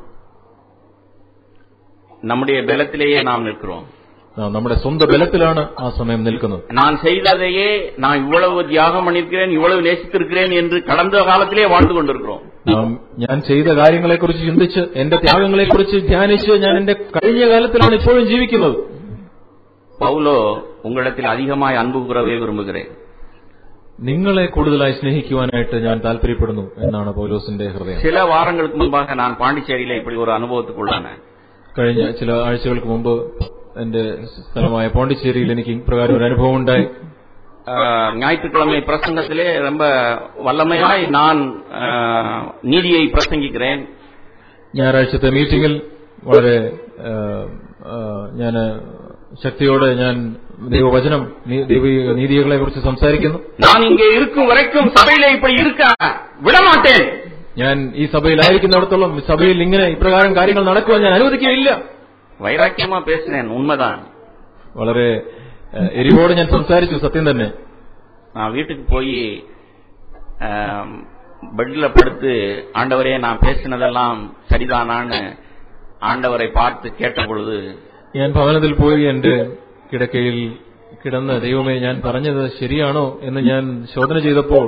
നമ്മുടെ ബലത്തിലേயே നാം നിൽக்கிறோம். നമ്മുടെ സ്വന്തം ബലത്തിലാണ് ആ സമയം നിൽക്കുന്നത്. நான் செய்ததையே நான் இவ்வளவு தியாகம் பண்ணிருக்கிறேன், இவ்வளவு நேசித்திருக்கிறேன் என்று கடந்த காலத்திலே வாழ்ந்து கொண்டிருக்கிறோம். നാം ഞാൻ ചെയ്ത കാര്യങ്ങളെക്കുറിച്ച് ചിന്തിച്ച്, എന്റെ ത്യാഗങ്ങളെക്കുറിച്ച് ധ്യാനിച്ച് ഞാൻ എന്റെ കഴിഞ്ഞ കാലത്തിലാണ് ഇപ്പോഴും ജീവിക്കുന്നത്. പൗലോ ഉங்களிடത്തിൽ അധികമായി അൻപു കൂറവേ വിരുമ്പുகிறேன். നിങ്ങളെ കൂടുതലായി സ്നേഹിക്കുവാനായിട്ട് ഞാൻ താല്പര്യപ്പെടുന്നു എന്നാണ് പൗലോസിന്റെ ഹൃദയം. ചില വാരങ്ങൾക്ക് മുമ്പാக நான் பாண்டிச்சேரியில இப்படி ஒரு அனுபவத்துக்குள்ளானேன். കഴിഞ്ഞ ചില ആഴ്ചകൾക്ക് മുമ്പ് എന്റെ സ്ഥലമായ പോണ്ടിച്ചേരിയിൽ എനിക്ക് പ്രകാരം ഒരു അനുഭവം ഉണ്ടായി. ஞாயிற்றுக்கிழமை பிரசங்கத்திலே ரொம்ப வல்லமையாய் நான் நீதியை பிரசங்கிக்கிறேன். ഞായറാഴ്ചത്തെ മീറ്റിംഗിൽ വളരെ ഞാൻ ശക്തിയോടെ ഞാൻ ദൈവവചനം, നീതികളെ കുറിച്ച് സംസാരിക്കുന്നു. நான் இங்கே இருக்கும் வரைக்கும் சபையிலே இப்படி இருக்க விடமாட்டேன். ഞാൻ ഈ സഭയിലായിരിക്കുന്നിടത്തോളം സഭയിൽ ഇങ്ങനെ ഇപ്രകാരം കാര്യങ്ങൾ നടക്കുവാൻ ഞാൻ അനുവദിക്കുകയില്ല. വൈരാഗ്യമാ പേசுனேன், ഉണ്മതാണ്. വളരെ എരിവോടെ ഞാൻ സംസാരിച്ചു, സത്യം തന്നെ. நான் வீட்டுக்கு போய் பெட்ல படுத்து ஆண்டவரே நான் பேசினதெல்லாம் சரிதானான்னு ஆண்டவரை பார்த்து கேட்ட பொழுது, ഞാൻ ഭവനത്തിൽ പോയി എന്റെ കിടക്കയിൽ കിടന്ന് ദൈവമേ ഞാൻ പറഞ്ഞത് ശരിയാണോ എന്ന് ഞാൻ ശോധന ചെയ്തപ്പോൾ,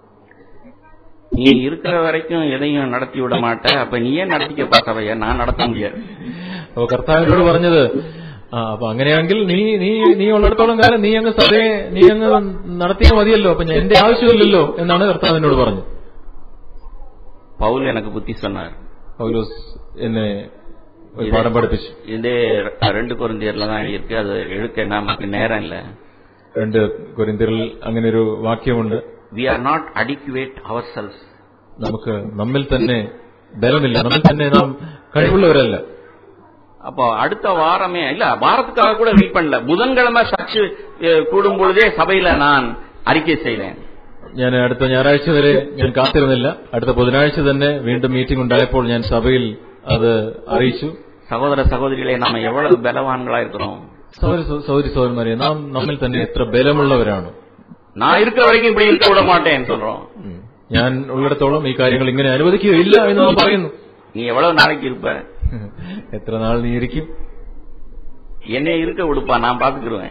நீ இருக்கிற வரைக்கும் எதையும் நடத்தி விட மாட்ட, அப்ப நீயே நடத்திக்கப்பா சபைய, நான் நடத்த முடியாது. അപ്പൊ കർത്താവിനോട് പറഞ്ഞത്, ആ അപ്പൊ അങ്ങനെയാണെങ്കിൽ നീ നീ നീ ഉള്ളിടത്തോളം കാലം നീ അങ്ങ് സഭയെ നീ അങ്ങ് നടത്തിയാൽ മതിയല്ലോ, അപ്പൊ എന്റെ ആവശ്യമില്ലല്ലോ എന്നാണ് കർത്താവിനോട് പറഞ്ഞത്. പൗൽ എനിക്ക് ബുദ്ധി சொன்னார். പൗലോസ് എന്നെ ഒരു പാഠം പഠിപ്പിച്ചു. ഇതിന്റെ രണ്ട് കൊരിന്ത്യരിലാണ് ഇരിക്കുക, അത് എടുക്കാൻ നമുക്ക് നേരം ഇല്ല. രണ്ട് കൊരിന്ത്യരിൽ അങ്ങനെ ഒരു വാക്യമുണ്ട്, we are not adequate ourselves. നമുക്ക് നമ്മിൽ തന്നെ ബലമില്ല, നമ്മിൽ തന്നെ നാം കഴിവുള്ളവരല്ല. அப்போ அடுத்த வாரமே இல்ல, வாரத்துக்காக கூட வெயிட் பண்ணல, புதன்கிழமை சர்ச்சு கூடும் பொழுதே சபையில நான் அறிக்கை செய்தேன். ഞാൻ അടുത്ത ഞായറാഴ്ച വരെ ഞാൻ കാത്തിരുന്നില്ല. അടുത്ത ബുധനാഴ്ച തന്നെ വീണ്ടും മീറ്റിംഗ് ഉണ്ടായപ്പോൾ ഞാൻ സഭയിൽ അത് അറിയിച്ചു. സഹോദര സഹോദരികളെ, നാം എவ்வளவு ബലവാன்களா இருக்கிறோம். സഹോദര സഹോദരി സഹോദരന്മാരെ, നാം നമ്മിൽ തന്നെ എത്ര ബലമുള്ളവരാണ്. நான் இருக்கிற வரைக்கும் இப்படி இருக்க விட மாட்டேன்னு சொல்றோம். ഞാൻ ഉള്ളിടത്തോളം ഈ കാര്യങ്ങൾ ഇങ്ങനെ അനുവദിക്കുകയില്ല എന്ന് നാം പറയുന്നു. നീ എவ்வளவு നാளைക്ക് இருப்ப, എത്ര നാൾ നീ ഇരിക്കും, എന്നെ ഇരുക്ക വിടുപ്പാ, ഞാൻ പാത്തുക്കിടുവേൻ.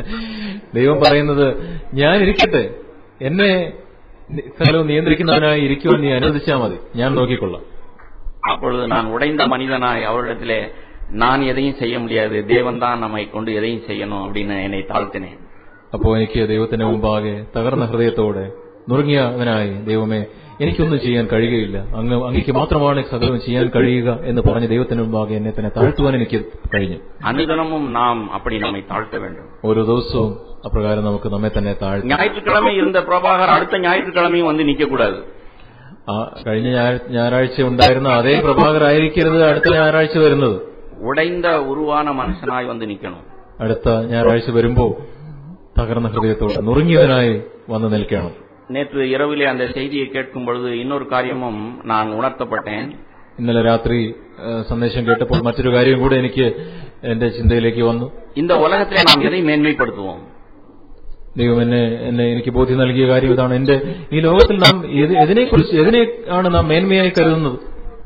ദൈവം പറയുന്നത്, ഞാൻ ഇരിക്കട്ടെ, എന്നെ സ്ഥലവും നിയന്ത്രിക്കുന്നവനായി ഇരിക്കുവാൻ നീ അനുവദിച്ചാൽ മതി, ഞാൻ നോക്കിക്കൊള്ളാം. அப்பொழுது நான் உடைந்த மனிதனாய் அவரிடத்திலே நான் எதையும் செய்ய முடியாது, தேவன் தான் நம்மை கொண்டு எதையும் செய்யணும் அப்படின்னு என்னை தாழ்த்தினேன். അപ്പോൾ എനിക്ക് ദൈവത്തിന്റെ മുമ്പാകെ തകർന്ന ഹൃദയത്തോടെ നുറുങ്ങിയവനായി, ദൈവമേ എനിക്കൊന്നും ചെയ്യാൻ കഴിയുകയില്ല, അങ്ങ് അങ്ങേക്ക് മാത്രമാണ് സകലവും ചെയ്യാൻ കഴിയുക എന്ന് പറഞ്ഞ് ദൈവത്തിന് മുമ്പാകെ എന്നെ തന്നെ താഴ്ത്തുവാൻ എനിക്ക് കഴിഞ്ഞു. അനുദിനமும் நாம் அப்படி நம்மை தாழ்த்த வேண்டும். ഓരോ ദിവസവും അപ്രകാരം നമുക്ക് നമ്മെ തന്നെ താഴ്ത്താം. ஞாயிற்றுக்கிழமை இருந்த பிரபாகர் அடுத்த ஞாயிற்றுக்கிழமையும் வந்து நிக்க கூடாது. ആ കഴിഞ്ഞ ഞായറാഴ്ച ഉണ്ടായിരുന്ന അതേ പ്രഭാകർ ആയിരിക്കരുത് അടുത്ത ഞായറാഴ്ച വരുന്നത്. ഉടൈந்த ഉരുവാന മനുഷ്യനായി വന്ന് നിൽക്കണം. അടുത്ത ഞായറാഴ്ച വരുമ്പോ തകർന്ന ഹൃദയത്തോടെ നുറുങ്ങിയവനായി വന്ന് നിൽക്കണം. நேற்று இரவிலே அந்த செய்தியை கேட்கும் பொழுது இன்னொரு காரியமும் நான் உணர்த்தப்பட்டேன். ഇന്നലെ രാത്രി സന്ദേശം കേട്ടപ്പോൾ മറ്റൊരു കാര്യം കൂടെ എനിക്ക് എന്റെ ചിന്തയിലേക്ക് വന്നു. இந்த உலகத்திலே நாம் எதை மேன்மைப்படுத்துவோம்? ദൈവം എന്നെ എന്നെ എനിക്ക് ബോധ്യം നൽകിയ കാര്യം ഇതാണ്. എന്റെ ഈ ലോകത്തിൽ നാം എതിനെക്കുറിച്ച് എതിനെയാണ് നാം മേന്മയായി കരുതുന്നത്?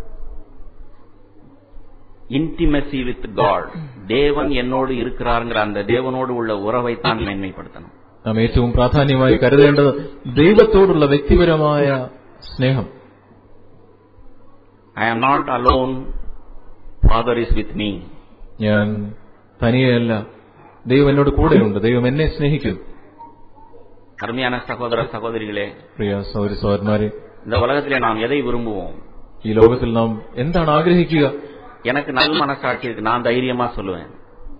இன்டிமசி வித் காட், தேவன் என்னோடு இருக்கிறாருங்கிற அந்த தேவனோடு உள்ள உறவை தான் மேன்மைப்படுத்தணும். നാം ഏറ്റവും പ്രാധാന്യമായി കരുതേണ്ടത് ദൈവത്തോടുള്ള വ്യക്തിപരമായ സ്നേഹം. I am not alone, father is with me. ഞാൻ തനിയെയല്ല, ദൈവം എന്നോട് കൂടെയുണ്ട്, ദൈവം എന്നെ സ്നേഹിക്കുന്നു. அருமையான சகோதர சகோதரிகளே, പ്രിയ സഹോദരി സഹോദരന്മാരെ, இந்த உலகத்திலே நாம் எதை விரும்புவோம்? ഈ ലോകത്തിൽ നാം എന്താണ് ആഗ്രഹിക്കുക? எனக்கு நல்ல மனசாட்சி இருக்கு, நான் தைரியமா சொல்லுவேன்.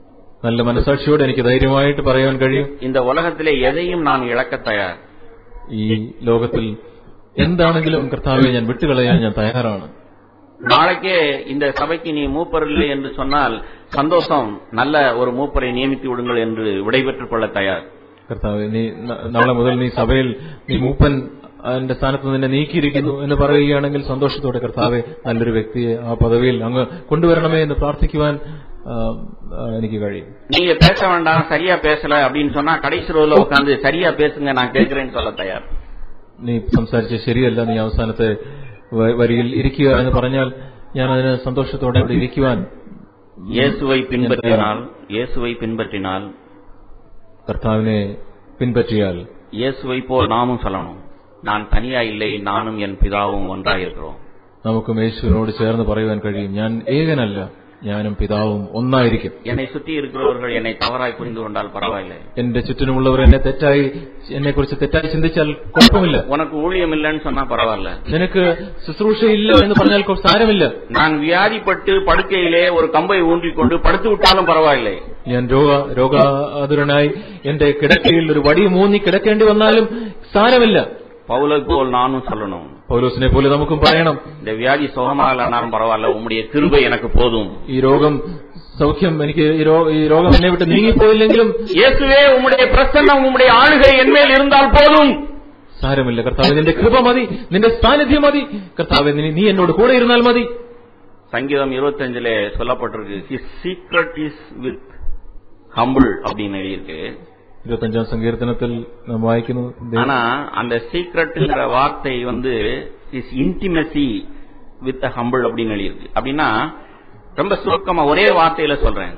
നല്ല മനസാക്ഷിയോടെ എനിക്ക് ധൈര്യമായിട്ട് പറയാൻ കഴിയും, இந்த உலகத்திலே எதையும் நான் இழக்க தயார். ഈ ലോകത്തിൽ എന്താണെങ്കിലും കർത്താവെ ഞാൻ വിട്ടുകളയാൻ ഞാൻ തയ്യാറാണ്. நாளைக்கே இந்த சபைக்கு நீ மூப்பர் இல்லை என்று சொன்னால் சந்தோஷம், நல்ல ஒரு மூப்பரை நியமித்து விடுங்கள் என்று விடைபெற்றுக் கொள்ள தயார். കർത്താവെ, നീ നാളെ മുതൽ നീ സഭയിൽ നീ മൂപ്പൻ അതിന്റെ സ്ഥാനത്ത് നിന്നെ നീക്കിയിരിക്കുന്നു എന്ന് പറയുകയാണെങ്കിൽ സന്തോഷത്തോടെ കർത്താവെ നല്ലൊരു വ്യക്തിയെ ആ പദവിയിൽ അങ്ങ് കൊണ്ടുവരണമേ എന്ന് പ്രാർത്ഥിക്കുവാൻ എനിക്ക് കഴിയും. நீங்க பேச வேண்டாம், சரியா பேசல அப்படின்னு சொன்னா கடைசி ரோல உட்கார்ந்து சரியா பேசுங்க நான் கேட்கிறேன்னு சொல்ல தயார். നീ സംസാരിച്ച ശരിയല്ല, നീ അവസാനത്തെ വരിയിൽ ഇരിക്കുക എന്ന് പറഞ്ഞാൽ ഞാൻ അതിന് സന്തോഷത്തോടെ അവിടെ ഇരിക്കുവാൻ. യേശുവൈ പിൻപറ്റിനാൽ യേശുവൈ പിൻപറ്റിനാൽ കർത്താവിനെ പിൻപറ്റിയാൽ യേശുവൈ പോൽ നാമും சொல்லணும், நான் தனியா இல்லை, நானும் என் பிதாவும் ஒன்றாயிருக்கிறோம். നമുക്കും യേശുവിനോട് ചേർന്ന് പറയുവാൻ കഴിയും, ഞാൻ ഏകനല്ല, ഞാനും പിതാവും ഒന്നായിരിക്കും. என்னை சுத்தி இருக்கிறவர்கள் என்னை தவறாய் புரிந்து கொண்டால் பரவாயில்லை. എന്റെ ചുറ്റിനുമുള്ളവർ എന്നെ തെറ്റായി എന്നെ കുറിച്ച് തെറ്റായി ചിന്തിച്ചാൽ കുഴപ്പമില്ല. உனக்கு ஊழியம் இல்லைன்னு சொன்னா பரவாயில்ல, നിനക്ക് ശുശ്രൂഷയില്ല എന്ന് പറഞ്ഞാൽ സാരമില്ല. நான் வியாதிப்பட்டு படுக்கையிலே ஒரு கம்பை ஊன்றிக்கொண்டு படுத்து விட்டாலும் பரவாயில்லை. ഞാൻ രോഗ രോഗാതുരനായി എന്റെ കിടക്കയിൽ ഒരു വടി മൂന്നി കിടക്കേണ്ടി വന്നാലും സാരമില്ല. பவுலை போல் நானும் சொல்லணும், പൗലോസിനെ പോലെ നമുക്കും പറയണം, இந்த வியாதி சுகமாகலனாலும் பரவாயில்ல, உம்முடைய கிருபை எனக்கு போதும். ഈ രോഗം സൗഖ്യം എനിക്ക് ഈ രോഗം എന്നെ വിട്ട് നീങ്ങിപ്പോയില്ലെങ്കിലും യേശുവേ ഉമ്മുடைய பிரசன்னம் உம்முடைய ஆளுகை என்மேல் இருந்தால் போதுം. സാരമില്ല കർത്താവേ, നിന്റെ കൃപ മതി, നിന്റെ സാന്നിധ്യം മതി കർത്താവേ, നീ എന്നോട് കൂടെ ഇരുന്നാൽ മതി. சங்கீதம் இருபத்தஞ்சிலே சொல்லப்பட்டிருக்கு, his secret is with humble அப்படின்னு எழுதியிருக்கு. ഇരുപത്തഞ്ചാം സങ്കീർത്തനത്തിൽ നാം വായിക്കുന്നു. ஆனா அந்த சீக்ரெட்ங்கிற வார்த்தை வந்து இஸ் இன்டிமசி வித் ஹம்பிள் அப்படின்னு எழுதியிருக்கு. அப்படின்னா ரொம்ப சுருக்கமா ஒரே வார்த்தையில சொல்றேன்.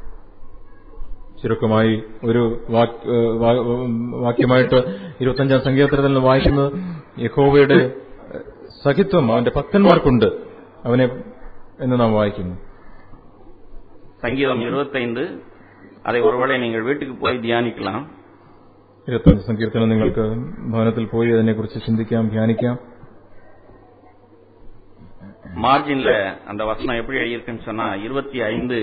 ചുരുക്കമായി ഒരു വാക്യമായിട്ട് ഇരുപത്തഞ്ചാം സങ്കീർത്തനത്തിൽ നിന്ന് വായിക്കുന്നത്, യഹോവയുടെ സഖിത്വം അവന്റെ ഭക്തന്മാർക്കുണ്ട് അവനെ എന്ന് നാം വായിക്കുന്നു. சங்கீதம் இருபத்தைந்து, அதை ஒருவேளை நீங்கள் வீட்டுக்கு போய் தியானிக்கலாம். ഇരുപത്തഞ്ച് സങ്കീർത്തനം നിങ്ങൾക്ക് ഭവനത്തിൽ പോയി അതിനെക്കുറിച്ച് ചിന്തിക്കാം, ധ്യാനിക്കാം. மார்ஜின்ல அந்த வசனம் எப்படி எழுதியிருக்குன்னு சொன்னா இருபத்தி ஐந்து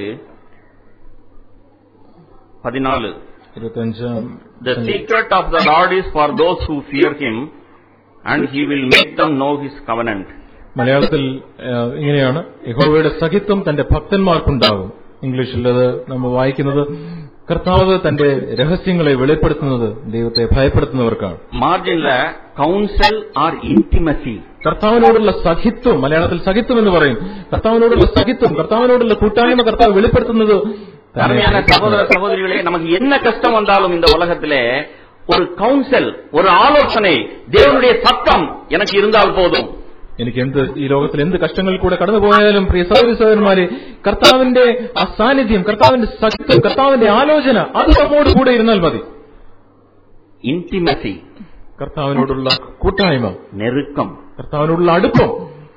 பதினாலு, ഇരുപത്തഞ്ചാം The secret of the Lord is for those who fear him and he will make them know his covenant. മലയാളത്തിൽ ഇങ്ങനെയാണ്, യഹോവയുടെ സഖിത്വം തന്റെ ഭക്തന്മാർക്കുണ്ടാകും. ഇംഗ്ലീഷിൽ അത് നമ്മൾ വായിക്കുന്നത്, കർത്താവ് തന്റെ രഹസ്യങ്ങളെ വെളിപ്പെടുത്തുന്നത് ദൈവത്തെ ഭയപ്പെടുത്തുന്നവർക്കാണ്. മാർജിനിലെ കൗൺസിൽ ആർ ഇന്റിമസി, കർത്താവിനോടുള്ള സഖിത്വം, മലയാളത്തിൽ സഖിത്വം എന്ന് പറയും. കർത്താവിനോടുള്ള സഖിത്വം, കർത്താവിനോടുള്ള കൂട്ടായ്മ കർത്താവ് വെളിപ്പെടുത്തുന്നത്. സഹോദര സഹോദരികളെ, നമുക്ക് என்ன കഷ്ടം വന്നാലും இந்த உலகத்திலே ஒரு கவுன்சில், ஒரு ஆலோசனை, தேவனுடைய சத்தம் எனக்கு இருந்தால் போதுം. എനിക്ക് എന്ത് ഈ ലോകത്തിൽ എന്ത് കഷ്ടങ്ങളിൽ കൂടെ കടന്നുപോയാലും പ്രിയ സഹോദരി സഹോദരന്മാരെ, കർത്താവിന്റെ ആ സാന്നിധ്യം, കർത്താവിന്റെ സത്യം, കർത്താവിന്റെ ആലോചന അത് നമ്മോട് കൂടെ ഇരുന്നാൽ മതി. ഇന്റിമസി, കർത്താവിനോടുള്ള കൂട്ടായ്മ, നെരുക്കം, കർത്താവിനോടുള്ള അടുപ്പം.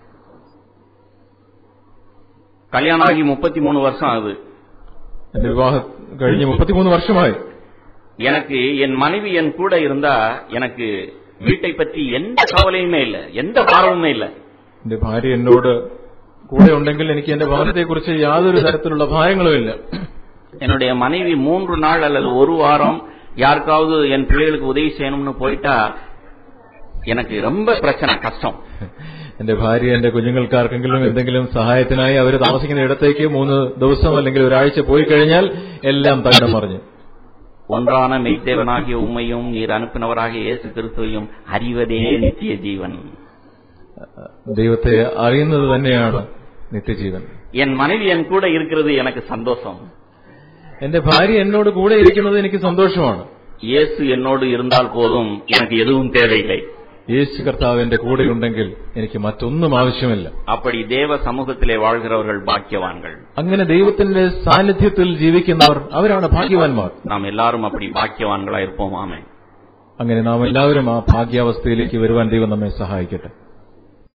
കല്യാണമാകി മുപ്പത്തിമൂന്ന് വർഷം ആകുത്. എന്റെ വിവാഹം കഴിഞ്ഞ് മുപ്പത്തിമൂന്ന് വർഷമായി. எனக்கு என் மனைவி என் கூட இருந்தா எனக்கு வீட்டை பற்றி எந்த கவலையுமே இல்ல, எந்த பாரமுமே இல்ல. എന്റെ ഭാര്യ എന്നോട് കൂടെ ഉണ്ടെങ്കിൽ എനിക്ക് എന്റെ ഭവനത്തെക്കുറിച്ച് യാതൊരു തരത്തിലുള്ള ഭാരങ്ങളുമില്ല. என்னுடைய மனைவி மூன்று நாள் அல்லது ஒரு வாரம் யாருக்காவது என் பிள்ளைகளுக்கு உதவி செய்யணும்னு போயிட்டா எனக்கு ரொம்ப பிரச்சனை, கஷ்டம். എന്റെ ഭാര്യ എന്റെ കുഞ്ഞുങ്ങൾക്കാർക്കെങ്കിലും എന്തെങ്കിലും സഹായത്തിനായി അവർ താമസിക്കുന്ന ഇടത്തേക്ക് മൂന്ന് ദിവസം അല്ലെങ്കിൽ ഒരാഴ്ച പോയി കഴിഞ്ഞാൽ എല്ലാം തകിടം മറിഞ്ഞു. ஒன்றான மெய்தேவனாகிய உம்மையும் நீர் அனுப்பினவராகிய இயேசு கிறிஸ்துவையும் அறிவதே நித்திய ஜீவன். ദൈവത്തെ അറിയുന്നത് തന്നെയാണ് നിത്യജീവൻ. என் மனைவி என் கூட இருக்கிறது எனக்கு சந்தோஷம். എന്റെ ഭാര്യ എന്നോട് കൂടെ ഇരിക്കുന്നത് എനിക്ക് സന്തോഷമാണ്. இயேசு என்னோடு இருந்தால் போதும், எனக்கு எதுவும் தேவையில்லை. യേശു കർത്താവ് എന്റെ കൂടെ ഉണ്ടെങ്കിൽ എനിക്ക് മറ്റൊന്നും ആവശ്യമില്ല. அப்படி தேவ சமூகத்திலே வாழ்கிறவர்கள் பாக்கியவான்கள். അങ്ങനെ ദൈവത്തിന്റെ സാന്നിധ്യത്തിൽ ജീവിക്കുന്നവർ അവരാണ് ഭാഗ്യവാന്മാർ. നാം എല്ലാവരും அப்படி ഭാഗ്യവാன்കളായി இருப்போம். ആമേൻ. അങ്ങനെ നാം എല്ലാവരും ആ ഭാഗ്യാവസ്ഥയിലേക്ക് വരുവാൻ ദൈവം നമ്മെ സഹായിക്കട്ടെ.